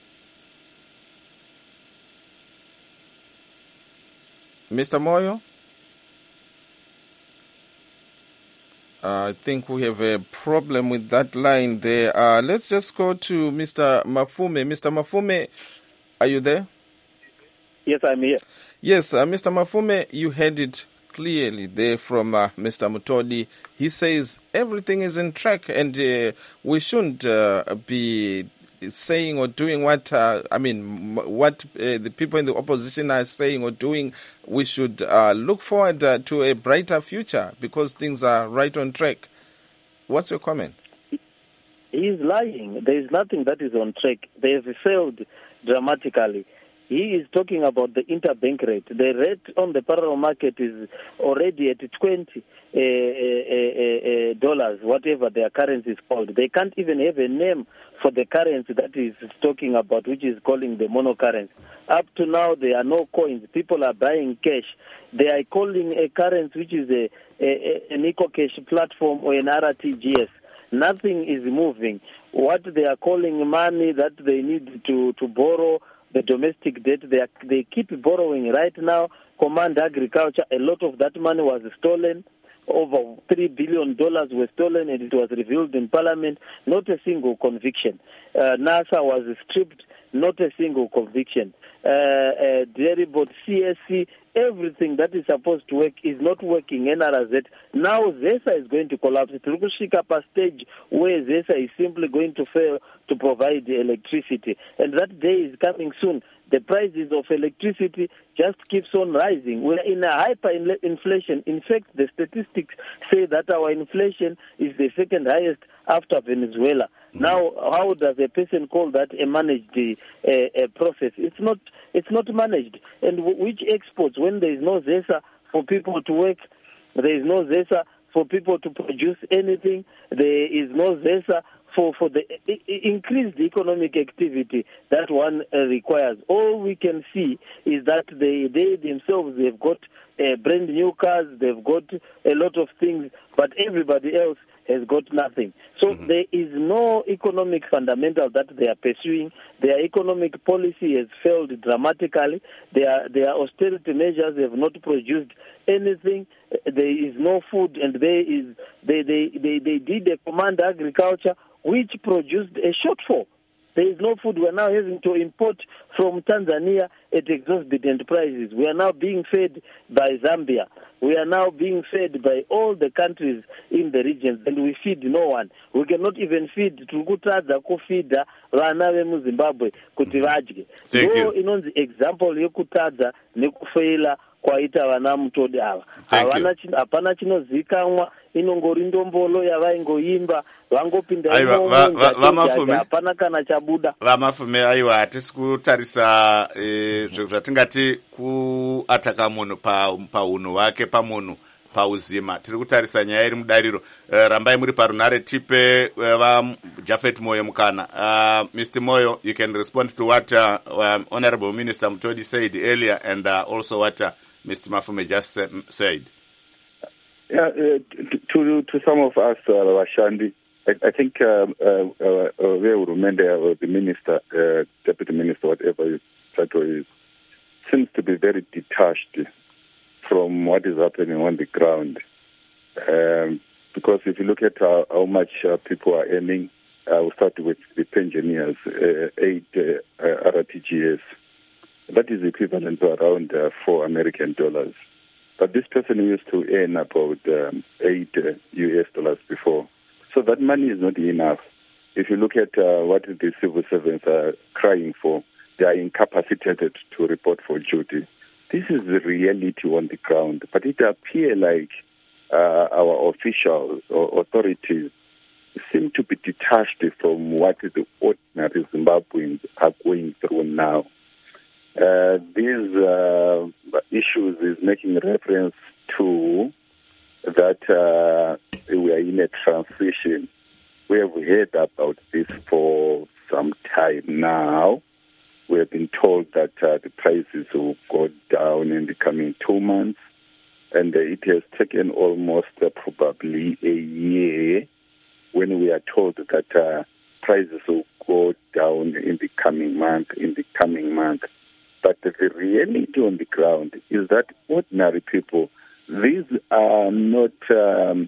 Mister Moyo? Uh, I think we have a problem with that line there. Uh, let's just go to Mister Mafume. Mister Mafume, are you there? Yes, I'm here. Yes, uh, Mister Mafume, you heard it clearly there from uh, Mister Mutodi. He says everything is in track and uh, we shouldn't uh, be saying or doing what, uh, I mean, what uh, the people in the opposition are saying or doing, we should uh, look forward uh, to a brighter future because things are right on track. What's your comment? He is lying. There is nothing that is on track. They have failed dramatically. He is talking about the interbank rate. The rate on the parallel market is already at twenty uh, uh, uh, dollars, whatever their currency is called. They can't even have a name for the currency that is talking about, which is calling the monocurrency. Up to now, there are no coins. People are buying cash. They are calling a currency which is a, a, an EcoCash platform or an R T G S. Nothing is moving. What they are calling money that they need to, to borrow, the domestic debt, they are, they keep borrowing right now. Command Agriculture, a lot of that money was stolen. Over three billion dollars were stolen, and it was revealed in Parliament. Not a single conviction. Uh, NASA was stripped. Not a single conviction. Uh, uh, Dairy Board, C S C, everything that is supposed to work is not working. N R Z. Now ZESA is going to collapse. It will shake up a stage where ZESA is simply going to fail to provide the electricity. And that day is coming soon. The prices of electricity just keeps on rising. We're in a hyperinflation. In fact, the statistics say that our inflation is the second highest after Venezuela. Mm-hmm. Now, how does a person call that a managed uh, uh, process? It's not. It's not managed. And w- which exports? When there is no ZESA for people to work, there is no ZESA for people to produce anything. There is no ZESA for, for the I- increased economic activity that one uh, requires. All we can see is that they, they themselves, they've got uh, brand new cars, they've got a lot of things, but everybody else has got nothing. So mm-hmm. there is no economic fundamental that they are pursuing. Their economic policy has failed dramatically. Their, their austerity measures have not produced anything. There is no food, and there is they, they, they, they did a command agriculture which produced a shortfall. There is no food. We are now having to import from Tanzania at exorbitant prices. We are now being fed by Zambia. We are now being fed by all the countries in the regions, and we feed no one. We cannot even feed. Tukutadza kufida vana vemuZimbabwe kuti vadye. Ndo inonzi example yekutadza nekufeila kwaita vana mutodi ava. Hapana chinozikanwa, inongori ndombolo yavaingoimba vangopinda imomo hapana kana chabuda. Vamafume aiwa hatisi kutarisa e, zvatingati kuataka munhu paunhu wake pamunhu pauzima. Tiri kutarisa nyaya iri mudariro. Uh, rambai muri parunare tipe uh, va Japhet Moyo mukana. Uh, Mister Moyo, you can respond to what uh, um, Honorable Minister Mutodi said earlier, and uh, also what uh, Mister Mafume just uh, said. Yeah, uh, to to some of us, uh, Washandi, I, I think um, uh, uh, uh, we will remember the minister, uh, deputy minister, whatever his title is, seems to be very detached from what is happening on the ground. Um, because if you look at uh, how much uh, people are earning, uh, we'll start with the pensioners, uh, eight uh, uh, R T G S. That is equivalent to around uh, four American dollars. But this person used to earn about um, eight uh, U S dollars before. So that money is not enough. If you look at uh, what the civil servants are crying for, they are incapacitated to report for duty. This is the reality on the ground. But it appears like uh, our officials or authorities seem to be detached from what the ordinary Zimbabweans are going through now. Uh, these uh, issues is making reference to that uh, we are in a transition. We have heard about this for some time now. We have been told that uh, the prices will go down in the coming two months, and uh, it has taken almost uh, probably a year when we are told that uh, prices will go down in the coming month, in the coming month. But the reality on the ground is that ordinary people, these are not um,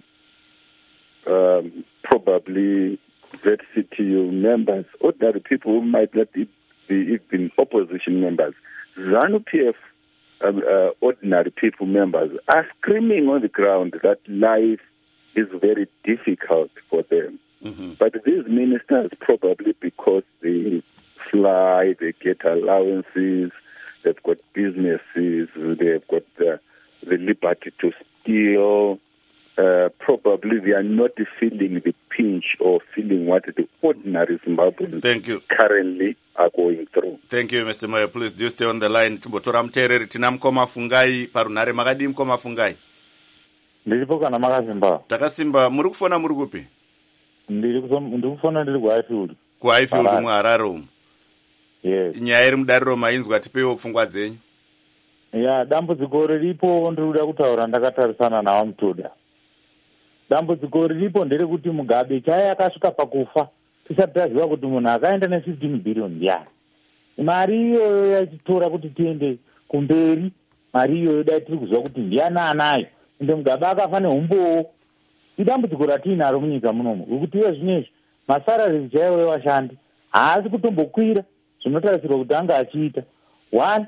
um, probably Z C T U members, ordinary people who might not be even opposition members. ZANU-P F um, uh, ordinary people members are screaming on the ground that life is very difficult for them. Mm-hmm. But these ministers, probably because they fly, they get allowances, they've got businesses, they've got the, the liberty to steal, uh, probably they are not feeling the pinch or feeling what the ordinary Zimbabweans Thank you. currently are going through. Thank you, Mister Moyo. Please do stay on the line. Timbotora muteereri tina Mukoma Fungai parunhare. Makadii Mukoma Fungai? Ndiripo kana makasimba. Takasimba. Muri kufona muri kupi? Ndiri kufona ndiri kuHighfield. kuHighfield muHarare umu. Yes. Nyaya iri mudariro mainzwa tipeiwo pfungwa dzenyu. Ya, dambudziko riripo ndiri kuda kutaura ndakatarisana nawo Mutoda. Dambudziko riripo nderekuti Mugabe chaya akasvika pakufa tisati taziva kuti munhu akaenda ne-fifteen billion ndiani. Mari iyoyo yachitora kuti tiende kumberi, mari iyoyo dai tiri kuziva kuti ndiani anayo. Ende Mugabe akafa neumbowo. Idambudziko ratiinaro munyika munomu. Ngekuti iye zvinezvi masarari chaiwo evashandi haasi kutombokwira zvinotarisirwa kuti anga achiita. One,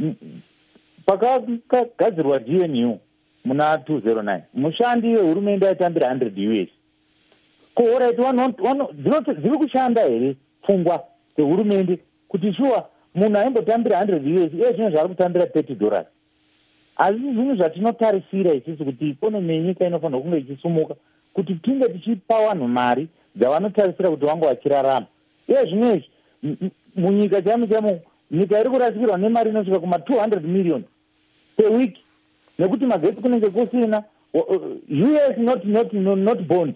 pakagadzirwa D N U muna two thousand nine mushandi wehurumende aitambira one hundred U S. Ko alright, dziri kushanda here pfungwa dzehurumende kuti shuwa munhu aimbotambira one hundred U S iye zvino zvari kutambira thirty dollars. Asi zvinhu zvatinotarisira isisi kuti ikonomi yenyika inofanira kunge ichisumuka kuti tinge tichipa vanhu mari dzavanotarisira kuti vange vachirarama. Iye zvinezvi munyika chamo chamo nyika iri kurasikirwa nemari inosvika kuma two hundred million per week nekuti magetsi kunenge kusina. U S not not not bond.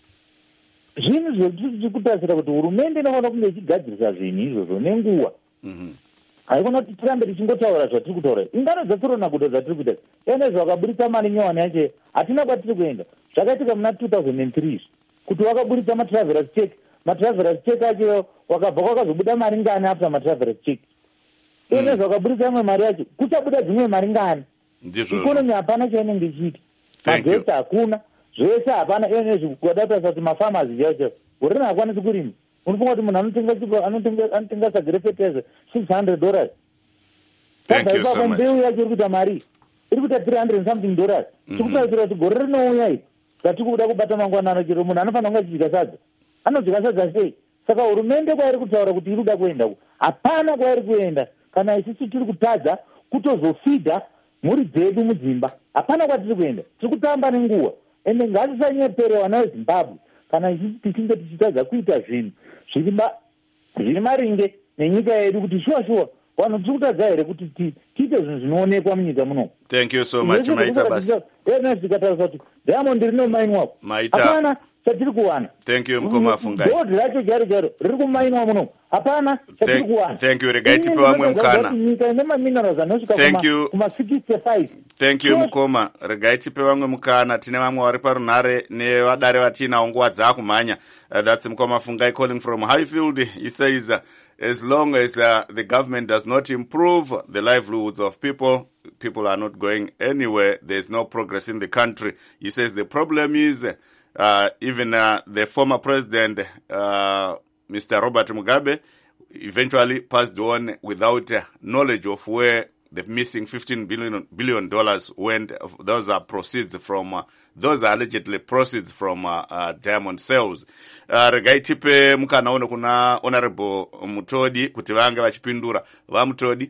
Zvinhu zvekuti kutarisira kuti hurumende inofanira kunge ichigadzirisa zvinhu izvozvo nenguva. Haikona kuti tirambe tichingotaura zvatiri kutaura. Ingano dzatorona kuda dzatiri kuita ene zvakaburitsa mari nyowani yacho hatina kwatiri kuenda. Zvakaitika muna two thousand three kuti wakaburitsa matravelers check, matravelers check acho wakabva kwakazobuda mari ngani after matravelers check. Ene zvakaburitsa imwe mari yacho kuchabuda dzimwe mari ngani. Ikonomi hapana chainenge ichiita. Magetsi hakuna, zvese hapana. Ene zvikwadata kuti mafamasi chacho urina hakwanisi kurima. Unofunga kuti munhu anotenga anotenga sagere fertilizer six hundred dollars. Thank you so much. Mbeu yacho iri kuita mari iri kuita three hundred something dollars. Tikutarisira kuti gore rinouya iri zvatiri kuda kubata mangwanani chero munhu anofanira kunge achidya sadza. Anodya sadza sei? Saka hurumende kwairi kutaura kuti iri kuda kuenda ku hapana kwairi kuenda kana isisi tiri kutadza kutozofidha mhuri dzedu mudzimba. Hapana kwatiri kuenda, tiri kutamba nenguva. Ende ngatisanyepere vana veZimbabwe kana isisi tichinge tichitadza kuita zvinhu zviri maringe nenyika yedu kuti shuwa shuwa vanhu tiri kutadza here kuti tiite zvinhu zvinoonekwa munyika muno. Thank you so much. Maita basi. Ene tikatarisa kuti Diamond rine maini wako. Hapana chatiri kuwana. Thank you Mukoma Fungai. Board racho jari jari riri kumainwa muno. Hapana chatiri kuwana. Thank you. Regai tipe vamwe mukana. Nyika ine maminerals anosvika kuma kuma sixty-five. Thank you Mukoma. Regai tipe vamwe mukana. Tine vamwe vari parunhare nevadare vatina nguva dzakumhanya. Uh, that's Mukoma Fungai calling from Highfield. He says uh, as long as uh, the government does not improve the livelihoods of people, people are not going anywhere. There's no progress in the country. He says the problem is uh, even uh, the former president, uh, Mister Robert Mugabe, eventually passed on without uh, knowledge of where the missing fifteen billion dollars went. Those are proceeds from, uh, those are allegedly proceeds from uh, uh, diamond sales. Uh, regai tipe mukana uno kuna Honorable Mutodi kuti vange vachipindura. Va Mutodi?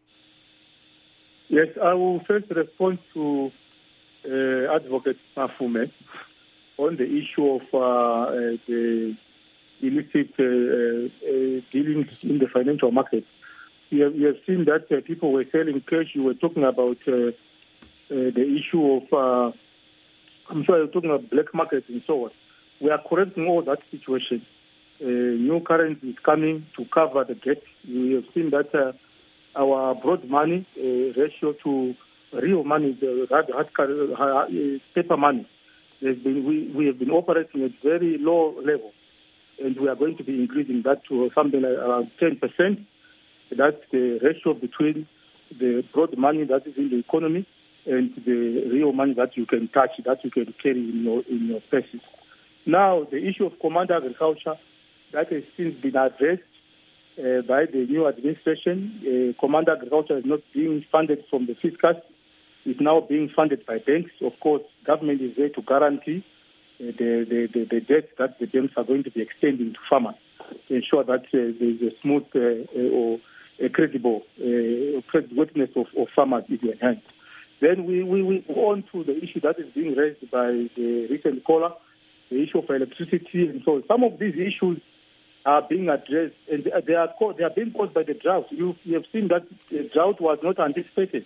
Yes, I will first respond to uh, Advocate Mafume on the issue of uh, uh, the illicit uh, uh, dealings in the financial market. You have, you have seen that uh, people were selling cash. You were talking about uh, uh, the issue of, uh, I'm sure you're talking about black markets and so on. We are correcting all that situation. Uh, new currency is coming to cover the gap. We have seen that uh, our broad money uh, ratio to real money, the hard, hard, hard, uh, paper money, has been, we, we have been operating at very low level. And we are going to be increasing that to something like around ten percent. That's the ratio between the broad money that is in the economy and the real money that you can touch, that you can carry in your in your purses. Now, the issue of command agriculture, that has since been addressed uh, by the new administration. Uh, command agriculture is not being funded from the fiscus. It's now being funded by banks. Of course, government is there to guarantee the, the, the, the debt that the banks are going to be extending to farmers to ensure that uh, there is a smooth uh, or a credible uh, creditworthiness of, of farmers is enhanced. Then we, we, we go on to the issue that is being raised by the recent caller, the issue of electricity. And so some of these issues are being addressed, and they are, co- they are being caused by the drought. You, you have seen that the drought was not anticipated.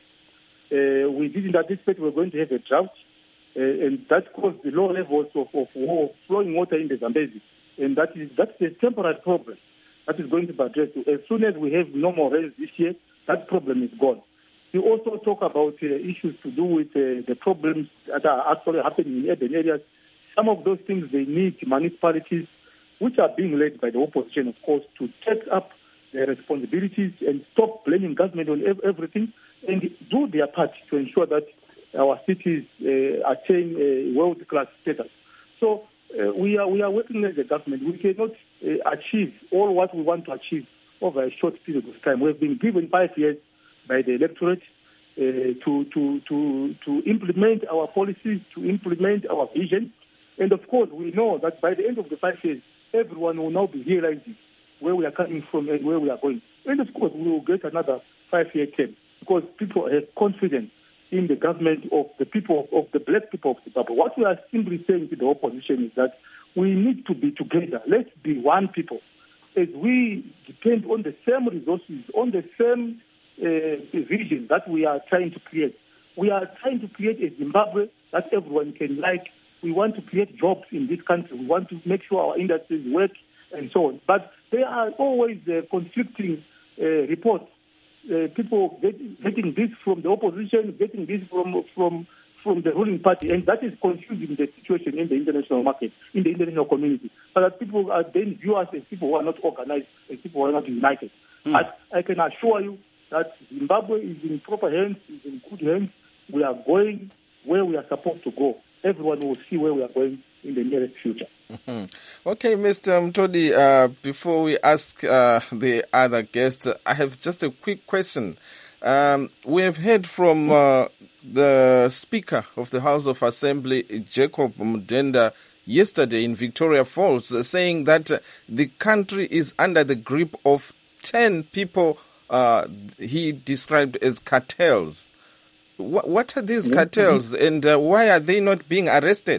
Uh, we didn't anticipate we were going to have a drought, uh, and that caused the low levels of, of, of flowing water in the Zambezi. And that is that's a temporary problem that is going to be addressed. As soon as we have no more rains this year, that problem is gone. We also talk about uh, issues to do with uh, the problems that are actually happening in urban areas. Some of those things, they need municipalities, which are being led by the opposition, of course, to take up their responsibilities and stop blaming government on ev- everything and do their part to ensure that our cities uh, attain a world-class status. So uh, we are we are working as a government. We cannot uh, achieve all what we want to achieve over a short period of time. We've been given five years by the electorate uh, to, to, to, to implement our policies, to implement our vision. And of course, we know that by the end of the five years, everyone will now be realizing where we are coming from and where we are going. And of course, we will get another five-year term because people have confidence in the government of the people, of the black people of Zimbabwe. What we are simply saying to the opposition is that we need to be together. Let's be one people. As we depend on the same resources, on the same uh, vision that we are trying to create. We are trying to create a Zimbabwe that everyone can like. We want to create jobs in this country. We want to make sure our industries work and so on. But there are always uh, conflicting uh, reports. Uh, people get, getting this from the opposition, getting this from from from the ruling party, and that is confusing the situation in the international market, in the international community. But that people are then view us as people who are not organized, as people who are not united. Mm. But I can assure you that Zimbabwe is in proper hands, is in good hands. We are going where we are supposed to go. Everyone will see where we are going in the nearest future. Mm-hmm. Okay, Mister Mtodi, uh, before we ask uh, the other guests, I have just a quick question. Um, we have heard from uh, the Speaker of the House of Assembly, Jacob Mudenda, yesterday in Victoria Falls, uh, saying that uh, the country is under the grip of ten people uh, he described as cartels. What, what are these cartels, and uh, why are they not being arrested?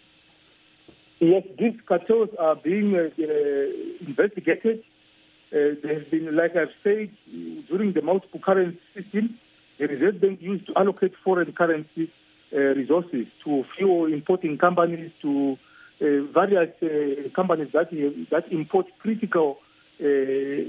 Yes, these cartels are being uh, uh, investigated. Uh, there has been, like I've said, during the multiple currency system, the Reserve Bank used to allocate foreign currency uh, resources to few importing companies, to uh, various uh, companies that uh, that import critical uh, uh,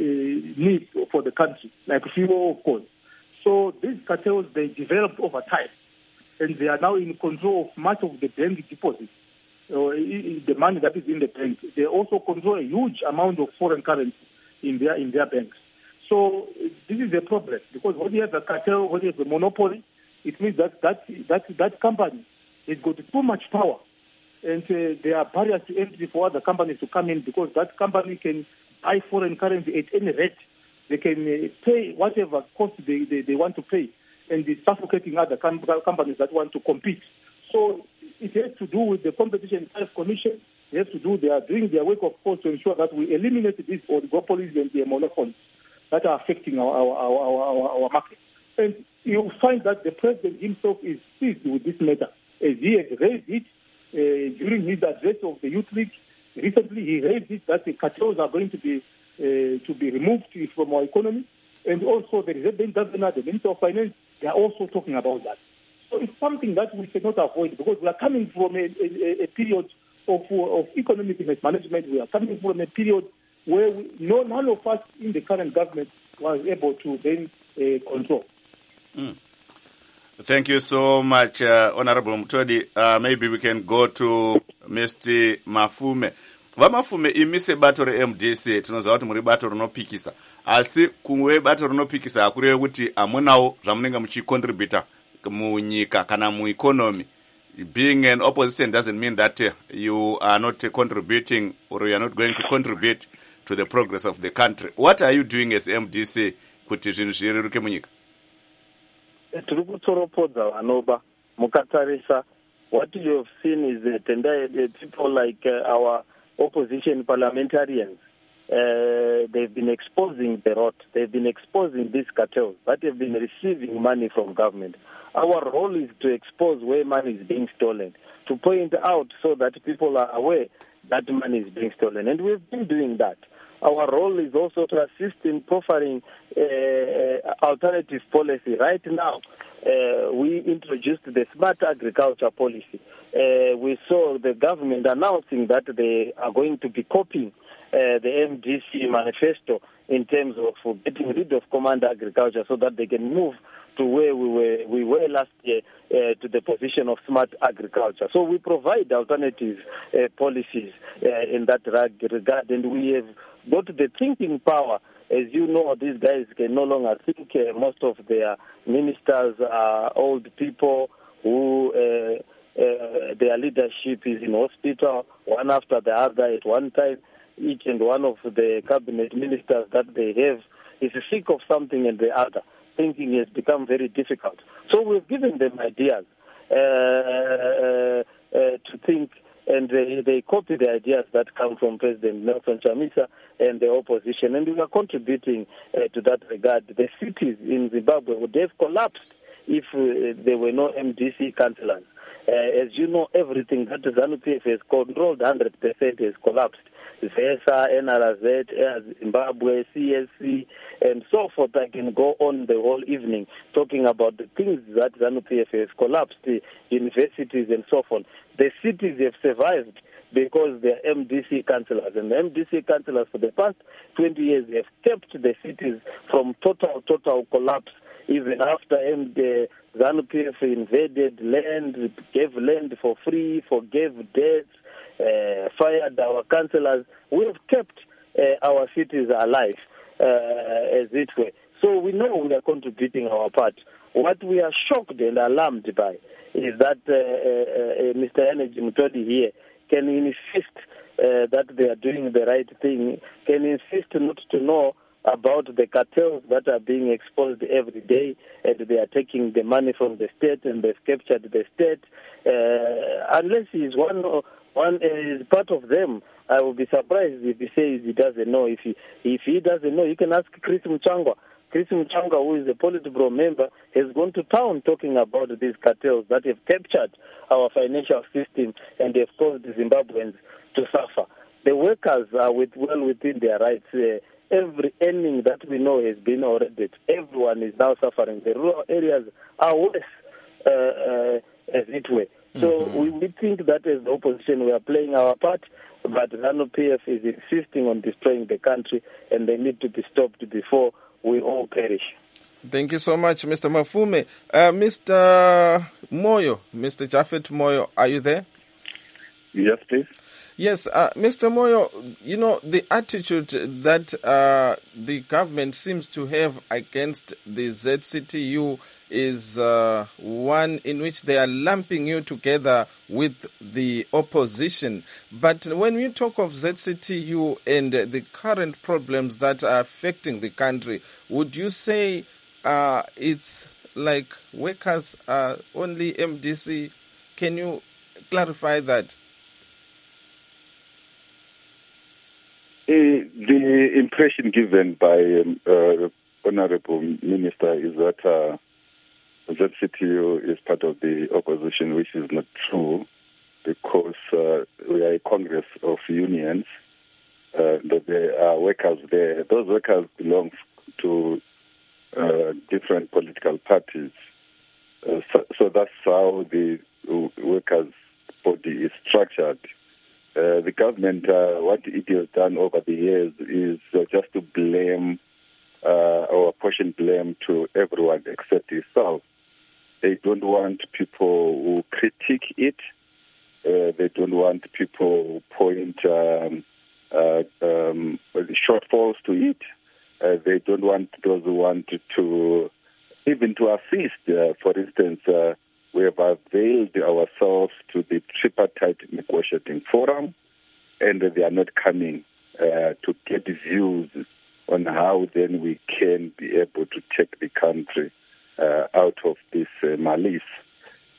needs for the country, like fuel, of course. So these cartels, they developed over time, and they are now in control of much of the bank deposits, or the money that is in the bank. They also control a huge amount of foreign currency in their in their banks. So this is a problem, because when you have a cartel, when you have a monopoly, it means that that that, that company has got too much power, and uh, there are barriers to entry for other companies to come in, because that company can buy foreign currency at any rate. They can uh, pay whatever cost they, they, they want to pay, and it's suffocating other com- companies that want to compete. So it has to do with the Competition Tariff Commission. They have to do, they are doing their work, of course, to ensure that we eliminate these oligopolies and the monopolies that are affecting our, our, our, our, our market. And you'll find that the president himself is seized with this matter, as he has raised it uh, during his address of the Youth League. Recently, he raised it that the cartels are going to be uh, to be removed from our economy. And also, the Reserve Bank Governor, the Minister of Finance, they are also talking about that. So it's something that we cannot avoid, because we are coming from a, a, a period of, of economic mismanagement. We are coming from a period where we, no, none of us in the current government was able to then uh, control. Mm. Thank you so much, uh, Honorable Mtodi. Uh, maybe we can go to Mister Mafume. Vamafume imise bato re M D C, tinoza kuti muri bato rinopikisa. Asi kumwe bato rinopikisa akure kuti amunawo zvamunenga muchicontributor munyika kana mu economy. Being an opposition doesn't mean that uh, you are not uh, contributing, or you are not going to contribute to the progress of the country. What are you doing as M D C kuti zvinhu zvireruke munyika? Tiri kutsoropodza vanoba mukatarisa what you have seen is that and, uh, people like uh, our opposition parliamentarians, uh, they've been exposing the rot. They've been exposing these cartels that have been receiving money from government. Our role is to expose where money is being stolen, to point out so that people are aware that money is being stolen. And we've been doing that. Our role is also to assist in proffering uh, alternative policy. Right now, uh, we introduced the smart agriculture policy. Uh, we saw the government announcing that they are going to be copying uh, the M D C manifesto in terms of getting rid of command agriculture so that they can move to where we were we were last year, uh, to the position of smart agriculture. So we provide alternative uh, policies uh, in that regard, and we have got the thinking power. As you know, these guys can no longer think. Uh, most of their ministers are old people who uh, uh, their leadership is in hospital, one after the other at one time. Each and one of the cabinet ministers that they have is sick of something and the other. Thinking has become very difficult. So we've given them ideas uh, uh, uh, to think, and they, they copy the ideas that come from President Nelson Chamisa and the opposition, and we are contributing uh, to that regard. The cities in Zimbabwe would have collapsed if uh, there were no M D C councillors. Uh, as you know, everything that ZANU-P F has controlled one hundred percent has collapsed. ZESA, N R Z, Zimbabwe, C S C, and so forth. I can go on the whole evening talking about the things that ZANU-P F has collapsed, the universities and so forth. The cities have survived because they are M D C councillors. And the M D C councillors for the past twenty years have kept the cities from total, total collapse. Even after M D, ZANU-P F invaded land, gave land for free, forgave debts, uh, fired our councillors, we have kept uh, our cities alive, uh, as it were. So we know we are contributing our part. What we are shocked and alarmed by is that uh, uh, uh, Mister Energy Mutodi here can insist uh, that they are doing the right thing, can insist not to know about the cartels that are being exposed every day, and they are taking the money from the state and they've captured the state. Uh, unless he is one, one is part of them, I will be surprised if he says he doesn't know. If he, if he doesn't know, you can ask Chris Mchangwa. Chris Mchangwa, who is a Politburo member, has gone to town talking about these cartels that have captured our financial system and have caused the Zimbabweans to suffer. The workers are with, well within their rights. Uh, every earning that we know has been audited. Everyone is now suffering. The rural areas are worse, uh, uh, as it were. So mm-hmm. we, we think that as the opposition we are playing our part, but ZANU-P F is insisting on destroying the country, and they need to be stopped before we all perish. Thank you so much, Mister Mafume. Uh, Mister Moyo, Mister Japhet Moyo, are you there? Yes, please. Yes, uh, Mister Moyo, you know, the attitude that uh, the government seems to have against the Z C T U is uh, one in which they are lumping you together with the opposition. But when we talk of Z C T U and the current problems that are affecting the country, would you say uh, it's like workers are only M D C? Can you clarify that? Uh, the impression given by um, uh, Honorable Minister is that uh, Z C T U is part of the opposition, which is not true, because uh, we are a congress of unions. Uh, that there are workers there. Those workers belong to uh, different political parties. Uh, so, so that's how the workers' body is structured. Uh, the government, uh, what it has done over the years is uh, just to blame uh, or apportion blame to everyone except itself. They don't want people who critique it. Uh, they don't want people who point um, uh, um, shortfalls to it. Uh, they don't want those who want to even to assist. Uh, for instance, uh, we have availed ourselves to the tripartite negotiating forum, and they are not coming uh, to get views on how then we can be able to take the country uh, out of this uh, malice.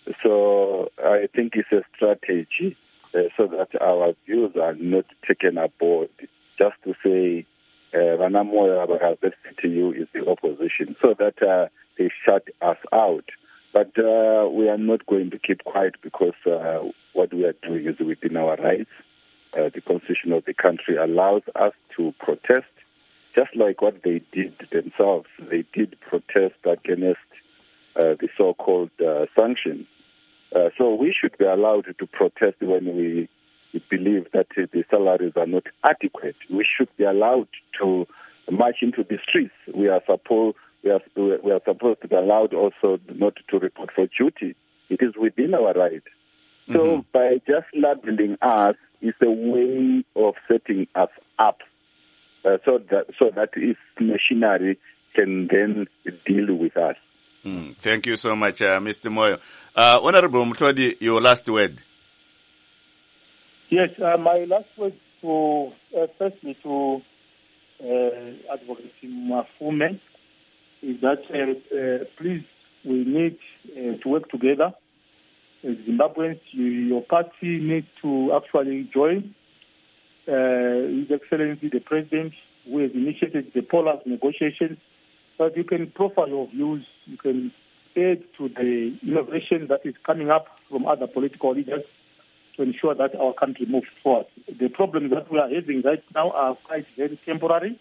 So I think it's a strategy uh, so that our views are not taken aboard. Just to say, Vanamoya uh, to you is the opposition, so that uh, they shut us out. But uh, we are not going to keep quiet because uh, what we are doing is within our rights. Uh, the constitution of the country allows us to protest, just like what they did themselves. They did protest against uh, the so-called uh, sanctions. Uh, so we should be allowed to protest when we, we believe that uh, the salaries are not adequate. We should be allowed to march into the streets. We are supposed we are we are supposed to be allowed also not to report for duty. It is within our right. Mm-hmm. So by just labeling us is a way of setting us up, uh, so that so that if machinery can then deal with us. Mm, thank you so much, uh, Mister Moyo. Uh, Honorable Mutodi, your last word. Yes, uh, my last word to uh, firstly to uh, Advocate Mafume is that uh, uh, please, we need uh, to work together. As Zimbabweans, you, your party needs to actually join. Uh, His Excellency the President, who has initiated the Polar negotiations, but you can profile your views, you can add to the innovation that is coming up from other political leaders to ensure that our country moves forward. The problems that we are having right now are quite very temporary.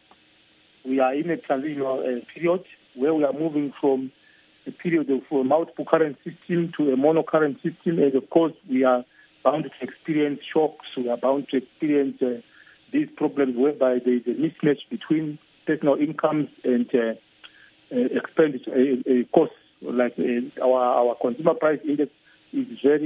We are in a transitional uh, period where we are moving from a period of a multiple current system to a monocurrent system, and of course we are bound to experience shocks, we are bound to experience uh, these problems whereby there is a mismatch between personal incomes and uh, uh, expenditure uh, uh, costs. Like uh, our, our consumer price index is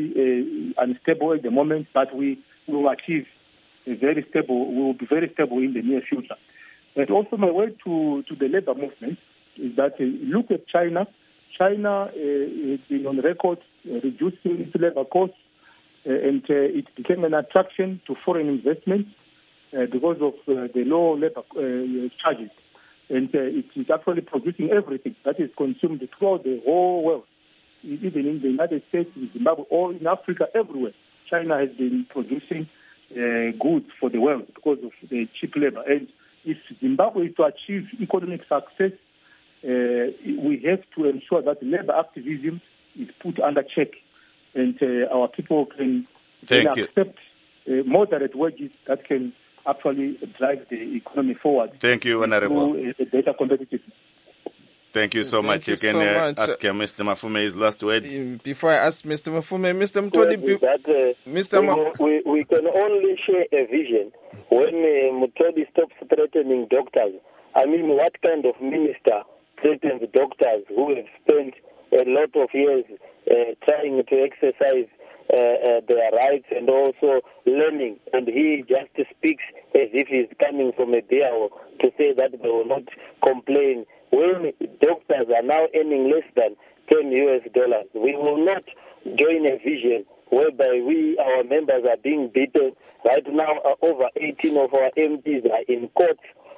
very uh, unstable at the moment, but we will achieve a very stable, we will be very stable in the near future. And also my word to, to the labor movement is that uh, look at China. China uh, has been on record uh, reducing its labor costs, uh, and uh, it became an attraction to foreign investment uh, because of uh, the low labor uh, charges. And uh, it is actually producing everything that is consumed throughout the whole world, even in the United States, in Zimbabwe, or in Africa, everywhere. China has been producing uh, goods for the world because of the cheap labor. And if Zimbabwe is to achieve economic success, Uh, we have to ensure that labor activism is put under check, and uh, our people can, can accept uh, moderate wages that can actually drive the economy forward. Thank you, Honorable. A better competitiveness. Thank you so Thank much. You, you can so uh, much. ask uh, Mister Mafume his last word. Before I ask Mister Mafume, Mister Mutodi, Well, that, uh, Mister we, Ma- we, we can only share a vision when uh, Mutodi stops threatening doctors. I mean, what kind of minister threatens doctors who have spent a lot of years uh, trying to exercise uh, uh, their rights and also learning, and he just speaks as if he's coming from a beer to say that they will not complain. When doctors are now earning less than ten U S dollars, we will not join a vision whereby we, our members, are being beaten. Right now, uh, over eighteen of our M Ps are in court.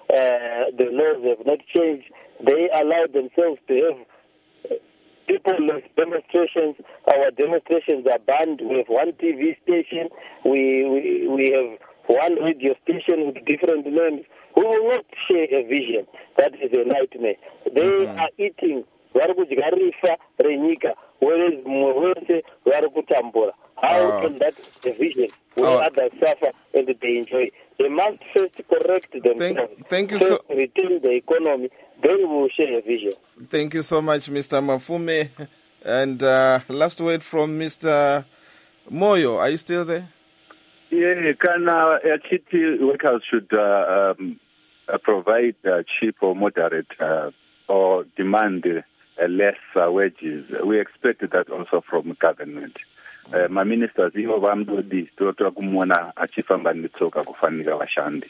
Uh, the laws have not changed. They allow themselves to have people-less demonstrations. Our demonstrations are banned. We have one T V station. We, we, we have one radio station with different names. We will not share a vision. That is a nightmare. They mm-hmm. are eating varikudya renyika, whereas mwese varikutambura. How uh, can that be a vision when uh, others suffer and they enjoy? They must first correct themselves. Thank, thank you first so return the economy. Then we will share a vision. Thank you so much, Mister Mafume. And uh, last word from Mister Moyo. Are you still there? Yeah, can uh, city workers should uh, um, uh, provide uh, cheap or moderate uh, or demand uh, less uh, wages. We expect that also from government. Uh, my ministers ivo vamdodi tota kumona achifamba netsoka kufanika vashandi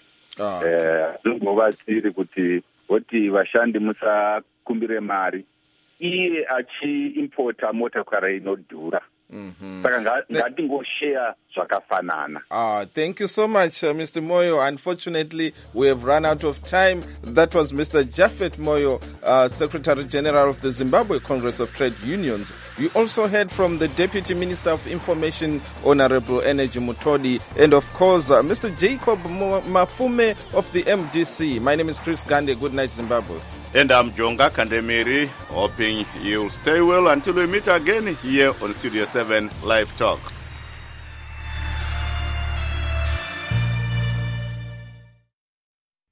eh zingova dziri kuti voti vashandi musakumbire mari iye achi importa motokari inodhura saka nga- ngatingoshare zvakafanana. Ah, thank you so much, uh, Mister Moyo. Unfortunately, we have run out of time. That was Mister Japhet Moyo, uh, Secretary General of the Zimbabwe Congress of Trade Unions. You also heard from the Deputy Minister of Information, Honorable Energy Mutodi, and of course, uh, Mister Jacob Mafume of the M D C. My name is Chris Gande. Good night, Zimbabwe. And I'm Jonga Kandemiri, hoping you'll stay well until we meet again here on Studio seven Live Talk.